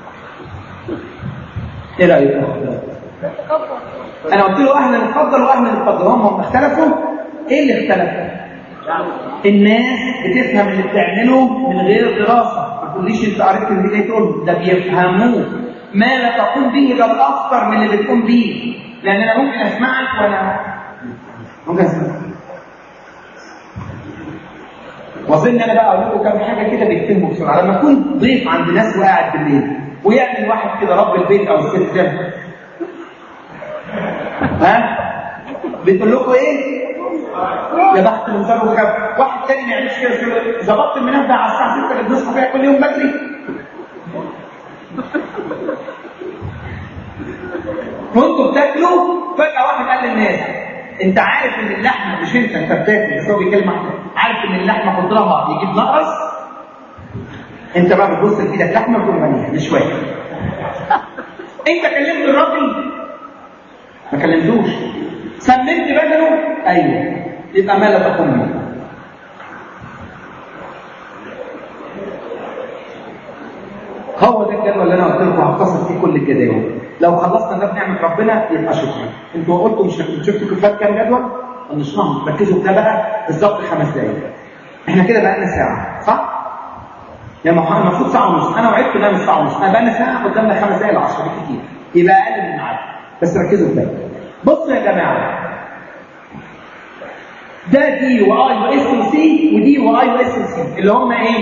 ايه رايك؟ انا قلت له اهلا اتفضل واهلا اتفضل، هم اختلفوا. ايه اللي اختلف؟ الناس بتفهم اللي بتعمله من غير دراسه. ما تقوليش انت قريت اللي تقول ده بيفهموه ما لا تقوم به ده الاكثر من اللي بتقوم به. لان انا ممكن اسمعك وانا ممكن اسمعك واظن انا بقى اقول لكم كام حاجه كده بيتفهموا بسرعه. لما اكون ضيف عند ناس وقاعد بالليل ويعمل واحد كده رب البيت او الست ده ها بتقول لكم ايه؟ يا بخت اللي مسابقه كام. واحد تاني ما يعملش كده يقول ظبطت المنبه على الساعه ستة اللي بنصحى فيها كل يوم بدري. وانتوا بتاكلوا فجاه واحد قال للناس انت عارف ان اللحمه مش انت انت بتاكل بس هو بيتكلم عارف ان اللحمه قدرها يجيب نقرس. انت بقى بتبص في ايدك لحمه تكون مليئه مش واحد. انت كلمت الراجل ما كلمتوش، سممت بدنه ايوه، يبقى ما لا تقوم به. هو ده الجدول اللي انا قلت لكم هختصر فيه كل الجداول. لو خلصنا ده بنعمه ربنا يبقى شكرا. انتوا قلتوا مش شفتوا كفايه كام جدول؟ نشرحهم ركزوا في ده بقى بالظبط خمس دقايق. احنا كده بقى لنا ساعه صح؟ يا محمد المفروض ساعه ونص، انا وعدت نعمل ساعه ونص، انا بقى لنا ساعه قدامنا خمس دقايق ل عشرة بالكتير، يبقى اقل من الميعاد. بس ركزوا في ده. بصوا يا جماعه، ده دي واي واس وسي ودي واي واس وسي اللي هم ايه؟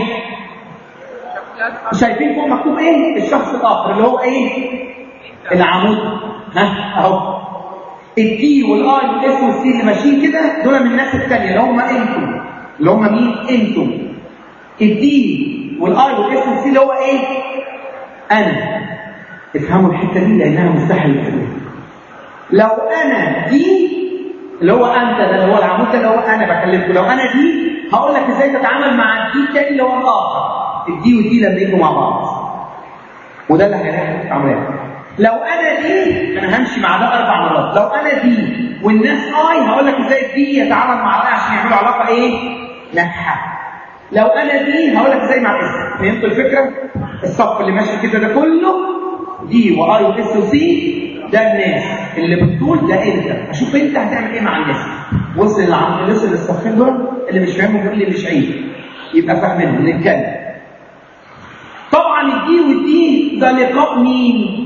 شايفين فوق مكتوب ايه؟ الشخص الاخر اللي هو ايه؟ العمود. ها اهو الدي والاي والاس والسي اللي ماشيين كده دول من الناس الثانيه اللي هم انتم، اللي هم مين؟ انتم. الدي والاي والاس والسي اللي هو ايه؟ انا. افهموا الحته دي لانها مستحيل تفهمها. لو انا دي اللي هو انت ده اللي هو العمود ده اللي هو انا بكلمكم، لو انا دي هقول لك ازاي تتعامل مع الدي الثاني اللي هو الاخر. الدي والدي لما يجوا مع بعض وده اللي هيريحك في التعاملات. لو انا دي انا همشي مع ده اربع مرات. لو انا دي والناس اي هقول لك ازاي الدي يتعامل مع ده عشان يعملوا علاقه ايه؟ ناجحه. لو انا دي هقول لك ازاي مع اس. فهمتوا الفكره؟ الصف اللي ماشي كده ده كله دي واي واس وسي ده الناس اللي بتقول ده انت. اشوف انت هتعمل ايه مع الناس. وصل العمل وصل للصفين دول اللي مش فاهمهم يقول لي مش عيب، يبقى فاهمينهم نتكلم. طبعا الدي والدي ده لقاء مين؟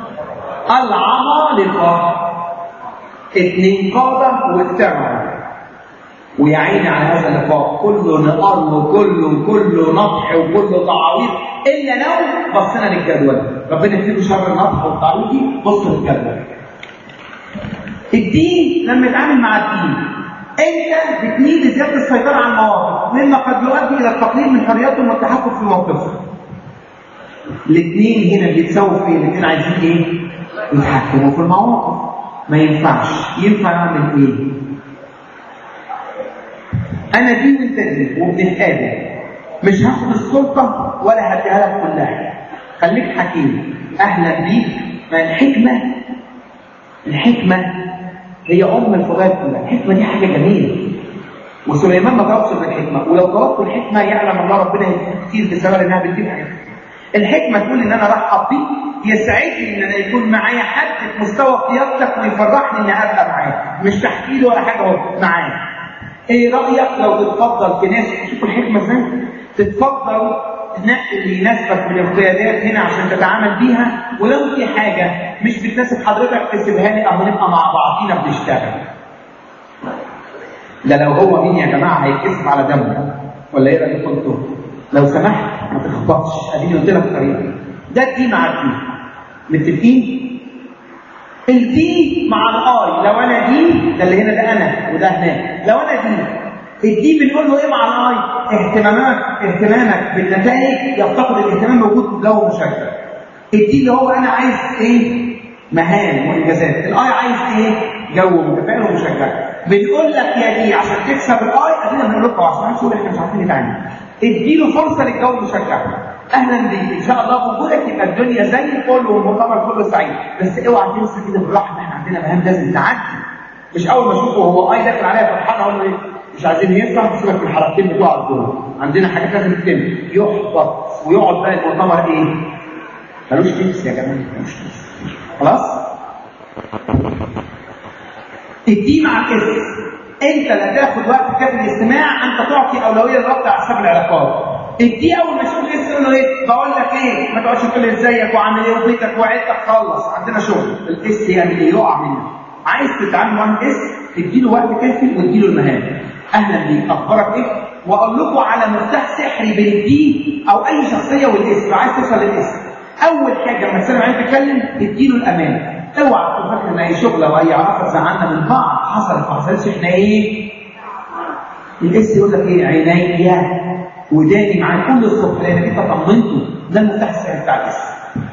العمالقه. اتنين قاده واجتمعوا ويا عيني على هذا اللقاء كله نقر وكله كله نطح وكله تعاويض الا لو بصينا للجدول. ربنا يكفيكم شر النطح والتعويض. بصوا للجدول. الدين لما يتعامل مع الدين انت بتميل لزياده السيطره على المواقف مما قد يؤدي الى التقليل من حرياتهم والتحكم في موقفهم. الاثنين هنا بيتساووا في الاثنين عايزين ايه؟ يتحكموا في المواقف. ما ينفعش. ينفع اعمل ايه؟ انا دي وانت دي وبنتقابل، مش هاخد السلطه ولا هديها لك كلها. خليك حكيم. اهلا بيك. ما الحكمه الحكمه هي ام الفضائل كلها. الحكمه دي حاجه جميله، وسليمان ما طلبش بالحكمه، ولو طلبت الحكمه يعلم الله ربنا يديك كتير بسبب انها بتجيب حاجات. الحكمه تقول ان انا راح اعطيك، يسعدني ان انا يكون معايا حد في مستوى قيادتك ويفرحني اني ابقى معاه، مش تحكي له ولا حاجه، هو معاه. ايه رايك لو تتفضل في ناس، شوفوا الحكمه ازاي، تتفضل تنقي اللي يناسبك من القيادات هنا عشان تتعامل بيها، ولو في حاجه مش بتناسب حضرتك تسيبها لي او نبقى مع بعضينا بنشتغل. ده لو هو مين يا جماعه هيتكسب على دمه، ولا ايه رايكم انتوا؟ لو سمحت ما تخبطش، اديني قلت لك طريقه. ده الدي مع الدي، متفقين؟ الدي مع الاي، لو انا دي، ده اللي هنا ده انا وده هناك، لو انا دي، الدي بنقول له ايه مع الاي؟ اهتمامك اهتمامك بالنتائج يفتقد الاهتمام موجود في الجو مشجع. الدي اللي هو انا عايز ايه؟ مهام وانجازات. الاي عايز ايه؟ جو متفائل ومشجع. بنقول لك يا دي عشان تكسب الاي، ادينا بنقول لكم عشان نقول احنا مش عارفين نتعامل. اديله فرصه للجو المشجع. اهلا بيك، ان شاء الله بوجودك يبقى الدنيا زي الفل والمؤتمر كله سعيد، بس اوعى تنسى كده بالراحه ان احنا عندنا مهام لازم تعدي. مش اول ما اشوفه وهو اي داخل عليا فرحان اقول له ايه؟ مش عايزين يفرح، سيبك من الحركتين بتوع دول، عندنا حاجات لازم تتم. يحبط ويقعد بقى المؤتمر ايه؟ ملوش نفس يا جماعه، ملوش نفس. خلاص؟ الدي مع الاس، انت لا تاخد وقت كافي للاستماع، انت تعطي اولويه لربط اعصاب العلاقات. الدي اول ما تشوف الاس تقول له ايه؟ بقول لك ايه؟ ما تقعدش تقول لي ازيك وعامل ايه وبيتك وعيلتك، خلص عندنا شغل. الاس يعمل ايه؟ يقع منك. عايز تتعامل مع الاس تديله وقت كافي وتديله المهام. اهلا بيك، اخبارك ايه؟ واقول لكم على مفتاح سحري بين الدي او اي شخصيه والاس، لو عايز توصل للاس. اول حاجه لما تسمع عايز تتكلم تديله الامان. اوعى تكون فاكر ان اي شغله واي علاقه تزعلنا من بعض، حصلت ما حصلتش، احنا ايه؟ الاس يقول لك ايه؟ عينيا وداني معاه كل الصبح لانك انت طمنته. ده المفتاح السحري بتاع الاس.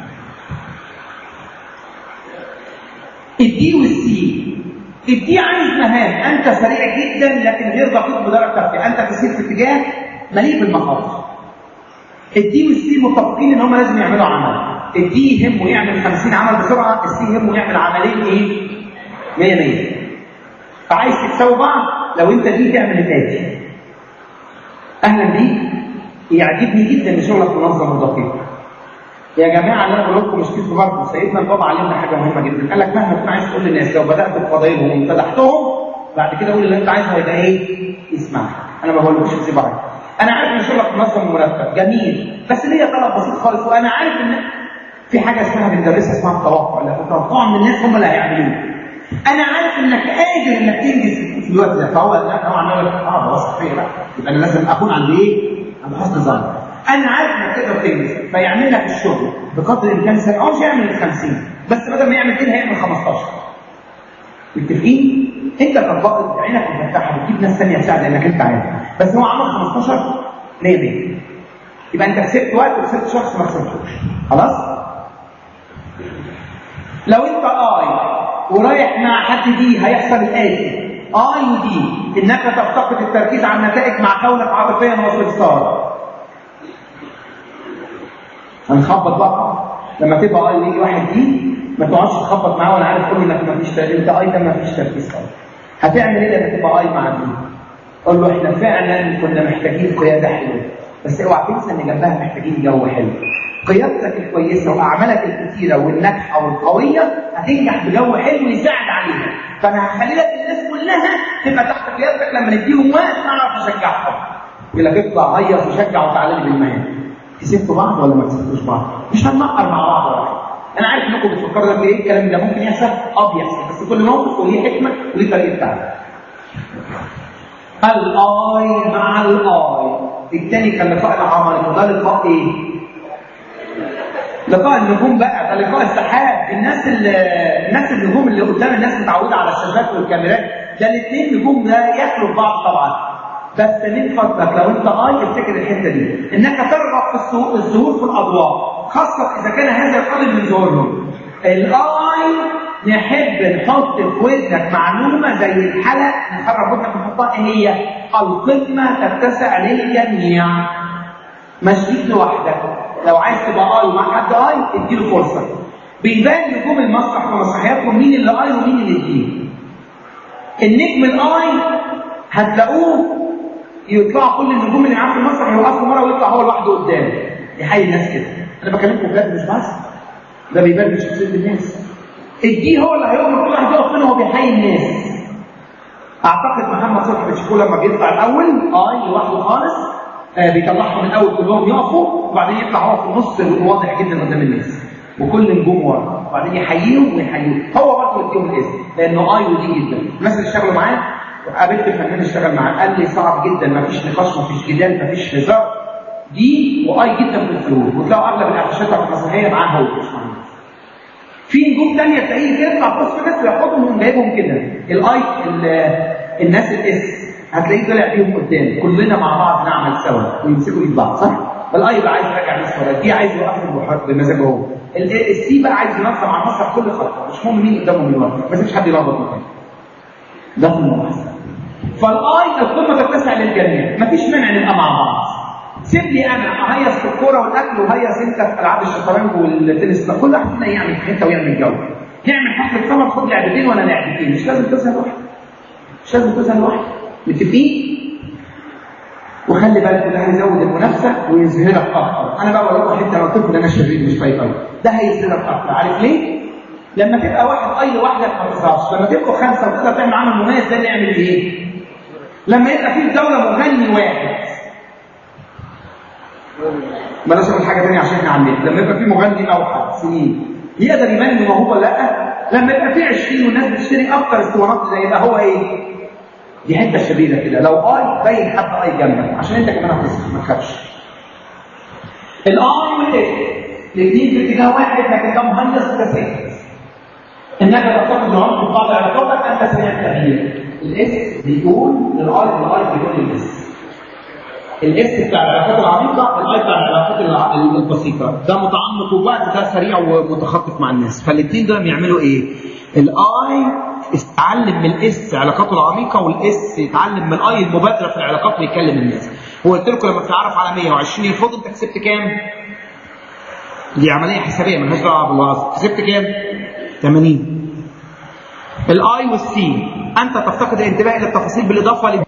الدي والسي، الدي عايز مهام، انت سريع جدا لكن غير دقيق بدرجه كافيه، انت تسير في اتجاه مليء بالمخاطر. الدي والسي متفقين ان هم لازم يعملوا عمل. الدي يهمه يعمل خمسين عمل بسرعه، السي يهمه يعمل عملين ايه؟ مية مية. فعايز تكسبوا بعض، لو انت دي تعمل الاتي. اهلا بيك، يعجبني جدا ان شغلك منظم ودقيق. يا جماعه اللي انا بقول لكم مش كده برضه، سيدنا البابا علمنا حاجه مهمه جدا، قال لك مهما تكون عايز تقول للناس، لو بدات بفضايلهم وفتحتهم بعد كده قول اللي انت عايزه هيبقى ايه؟ اسمعك. انا ما بقولكش تسيب عليك. انا عارف ان شغلك منظم ومرتب جميل، بس ليا طلب بسيط خالص، وانا عارف ان في حاجه اسمها بندرسها اسمها التوقع، اللي التوقع من الناس هم اللي هيعملوه. انا عارف انك قادر انك تنجز في الوقت ده، فهو لا هو عمال لك اه ده واثق فيا بقى، يبقى انا لازم اكون عند ايه؟ عند حسن ظن. انا عارف انك تقدر تنجز، فيعمل لك الشغل بقدر الامكان سريع، او مش هيعمل ال خمسين، بس بدل ما يعمل كده هيعمل خمستاشر. متفقين؟ انت كطباق عينك مفتحه بتجيب ناس ثانيه تساعد لانك انت عارف، بس هو عمل خمستاشر ليه ليه؟ يبقى انت كسبت وقت وكسبت شخص ما كسبتوش. خلاص؟ لو انت اي ورايح مع حد دي هيحصل الاتي: اي ودي، انك تفتقد التركيز على النتائج مع كونك عاطفيا وسمسار. هنخبط بقى لما تبقى اي ويجي واحد دي ما تقعدش تخبط معاه وانا عارف كله انك ما فيش تركيز، انت اي ده ما فيش تركيز خالص. هتعمل ايه لما تبقى اي مع دي؟ قول له احنا فعلا كنا محتاجين قياده حلوه، بس اوعى تنسى ان جنبها محتاجين جو حلو. قيادتك الكويسه واعمالك الكثيره والناجحه والقويه هتنجح بجو حلو يساعد عليها، فانا هخلي لك الناس كلها تبقى تحت قيادتك، لما نديهم وقت نعرف نشجعهم. يقول لك اطلع هيص وشجع وتعالى لي بالمهام. كسبتوا بعض ولا ما كسبتوش بعض؟ مش هننقر مع بعض ولا حاجه. انا عارف انكم بتفكروا ده ايه الكلام ده ممكن يحصل، اه بيحصل، بس كل موقف وليه حكمه وليه طريقه تعامل. الاي مع الاي، الثاني كان لقاء العمل، وده لقاء ايه؟ لقاء النجوم بقى، ده لقاء السحاب. الناس اللي الناس النجوم اللي قدام الناس متعوده على الشاشات والكاميرات، ده الاثنين نجوم ده ياكلوا بعض طبعا. بس من فضلك لو انت اي افتكر الحته دي انك ترغب في الظهور في الاضواء، خاصه اذا كان هذا القادم من ظهورهم. الاي نحب نحط في ودنك معلومه زي الحلق، نخرج ودنك ونحطها ايه هي؟ القمه تتسع للجميع. مش ليك لوحدك، لو عايز تبقى اي ومع حد اي اديله فرصه. بيبان نجوم المسرح ومسرحياتهم مين اللي اي ومين اللي دي. النجم الاي هتلاقوه يطلع كل النجوم اللي معاه في المسرح يوقفوا مره ويطلع هو لوحده قدام يحيي الناس كده. انا بكلمكم بجد مش بس، ده بيبان من شخصيه الناس. الدي هو اللي هيقف كل واحد يقف منه وهو بيحيي الناس. اعتقد محمد صبحي بتشوفوه لما بيطلع الاول اي لوحده خالص، آه بيطلعهم من الاول كلهم يقفوا وبعدين يطلع هو في النص واضح جدا قدام الناس وكل نجوم ورا، وبعدين يحييهم ويحييهم. هو برضه يديهم الاسم لانه اي ودي جدا. الناس اللي اشتغلوا معاه، قابلت فنان اشتغل معاه قال لي صعب جدا، مفيش نقاش مفيش جدال مفيش هزار، دي واي جدا في الظهور. وتلاقوا اغلب الافشات بتاعت المسرحيه معاه هو مش معاه. في نجوم ثانيه تلاقيه يطلع بص في ناس وياخدهم وجايبهم كده. الاي الناس الاس هتلاقيه طلع بيهم قدام، كلنا مع بعض نعمل سوا ويمسكوا ايد بعض، صح؟ الاي بقى عايز يرجع الناس ورا، دي عايز يوقفهم بمزاجه هو. السي بقى عايز ينظم على المسرح كل خطوه، مش مهم مين قدامه ومين ورا، ما فيش حد يلخبط مكانه. ده في المحاسبه. فالاي القمه تتسع للجميع، مفيش مانع نبقى مع بعض. سيب لي انا اهيص في الكوره والاكل وهيص انت في العاب الشطرنج والتنس، كل واحد فينا يعمل حته ويعمل جو. نعمل حفله سمر، خد لعبتين ولا لعبتين، مش لازم تظهر لوحدك. مش لازم تظهر لوحدك، متفقين؟ وخلي بالك ده هيزود المنافسه ويظهرك اكتر. انا بقى بقول لكم حته، انا قلت لكم انا شرير مش طيب قوي، ده هيظهرك اكتر. عارف ليه؟ لما تبقى واحد اي لوحدك ما تظهرش، لما تبقوا خمسه وتقدر تعمل عمل مميز ده نعمل ايه؟ لما يبقى في دوله مغني واحد، بلاش اقول حاجه ثانيه عشان نعملها، لما يبقى في مغني اوحد سنين يقدر يبان انه هو لا، لما يبقى في عشرين والناس بتشتري اكتر اسطوانات ده يبقى هو ايه؟ دي حته شريره كده. لو اي باين حد اي جنبك عشان انت كمان هتصحى ما تخافش. الاي والاس الاثنين في اتجاه واحد لكن ده مهندس وده سيكس. انك تفتقد العمق في بعض علاقاتك انت سريع التغيير. الاس بيقول للاي والاي بيقول للاس. الاس بتاع العلاقات العميقه، الاي بتاع العلاقات البسيطه. ده متعمق ووقت، ده سريع ومتخطف مع الناس. فالاثنين دول بيعملوا ايه؟ الاي اتعلم من الاس علاقاته العميقه، والاس يتعلم من الاي المبادره في العلاقات ويكلم الناس. هو قلت لكم لما بتتعرف على مية وعشرين يفوض انت كسبت كام؟ دي عمليه حسابيه مالهاش دعوه بالوعظ. كسبت كام؟ ثمانين. الاي والسي انت تفتقد الانتباه الى التفاصيل بالاضافه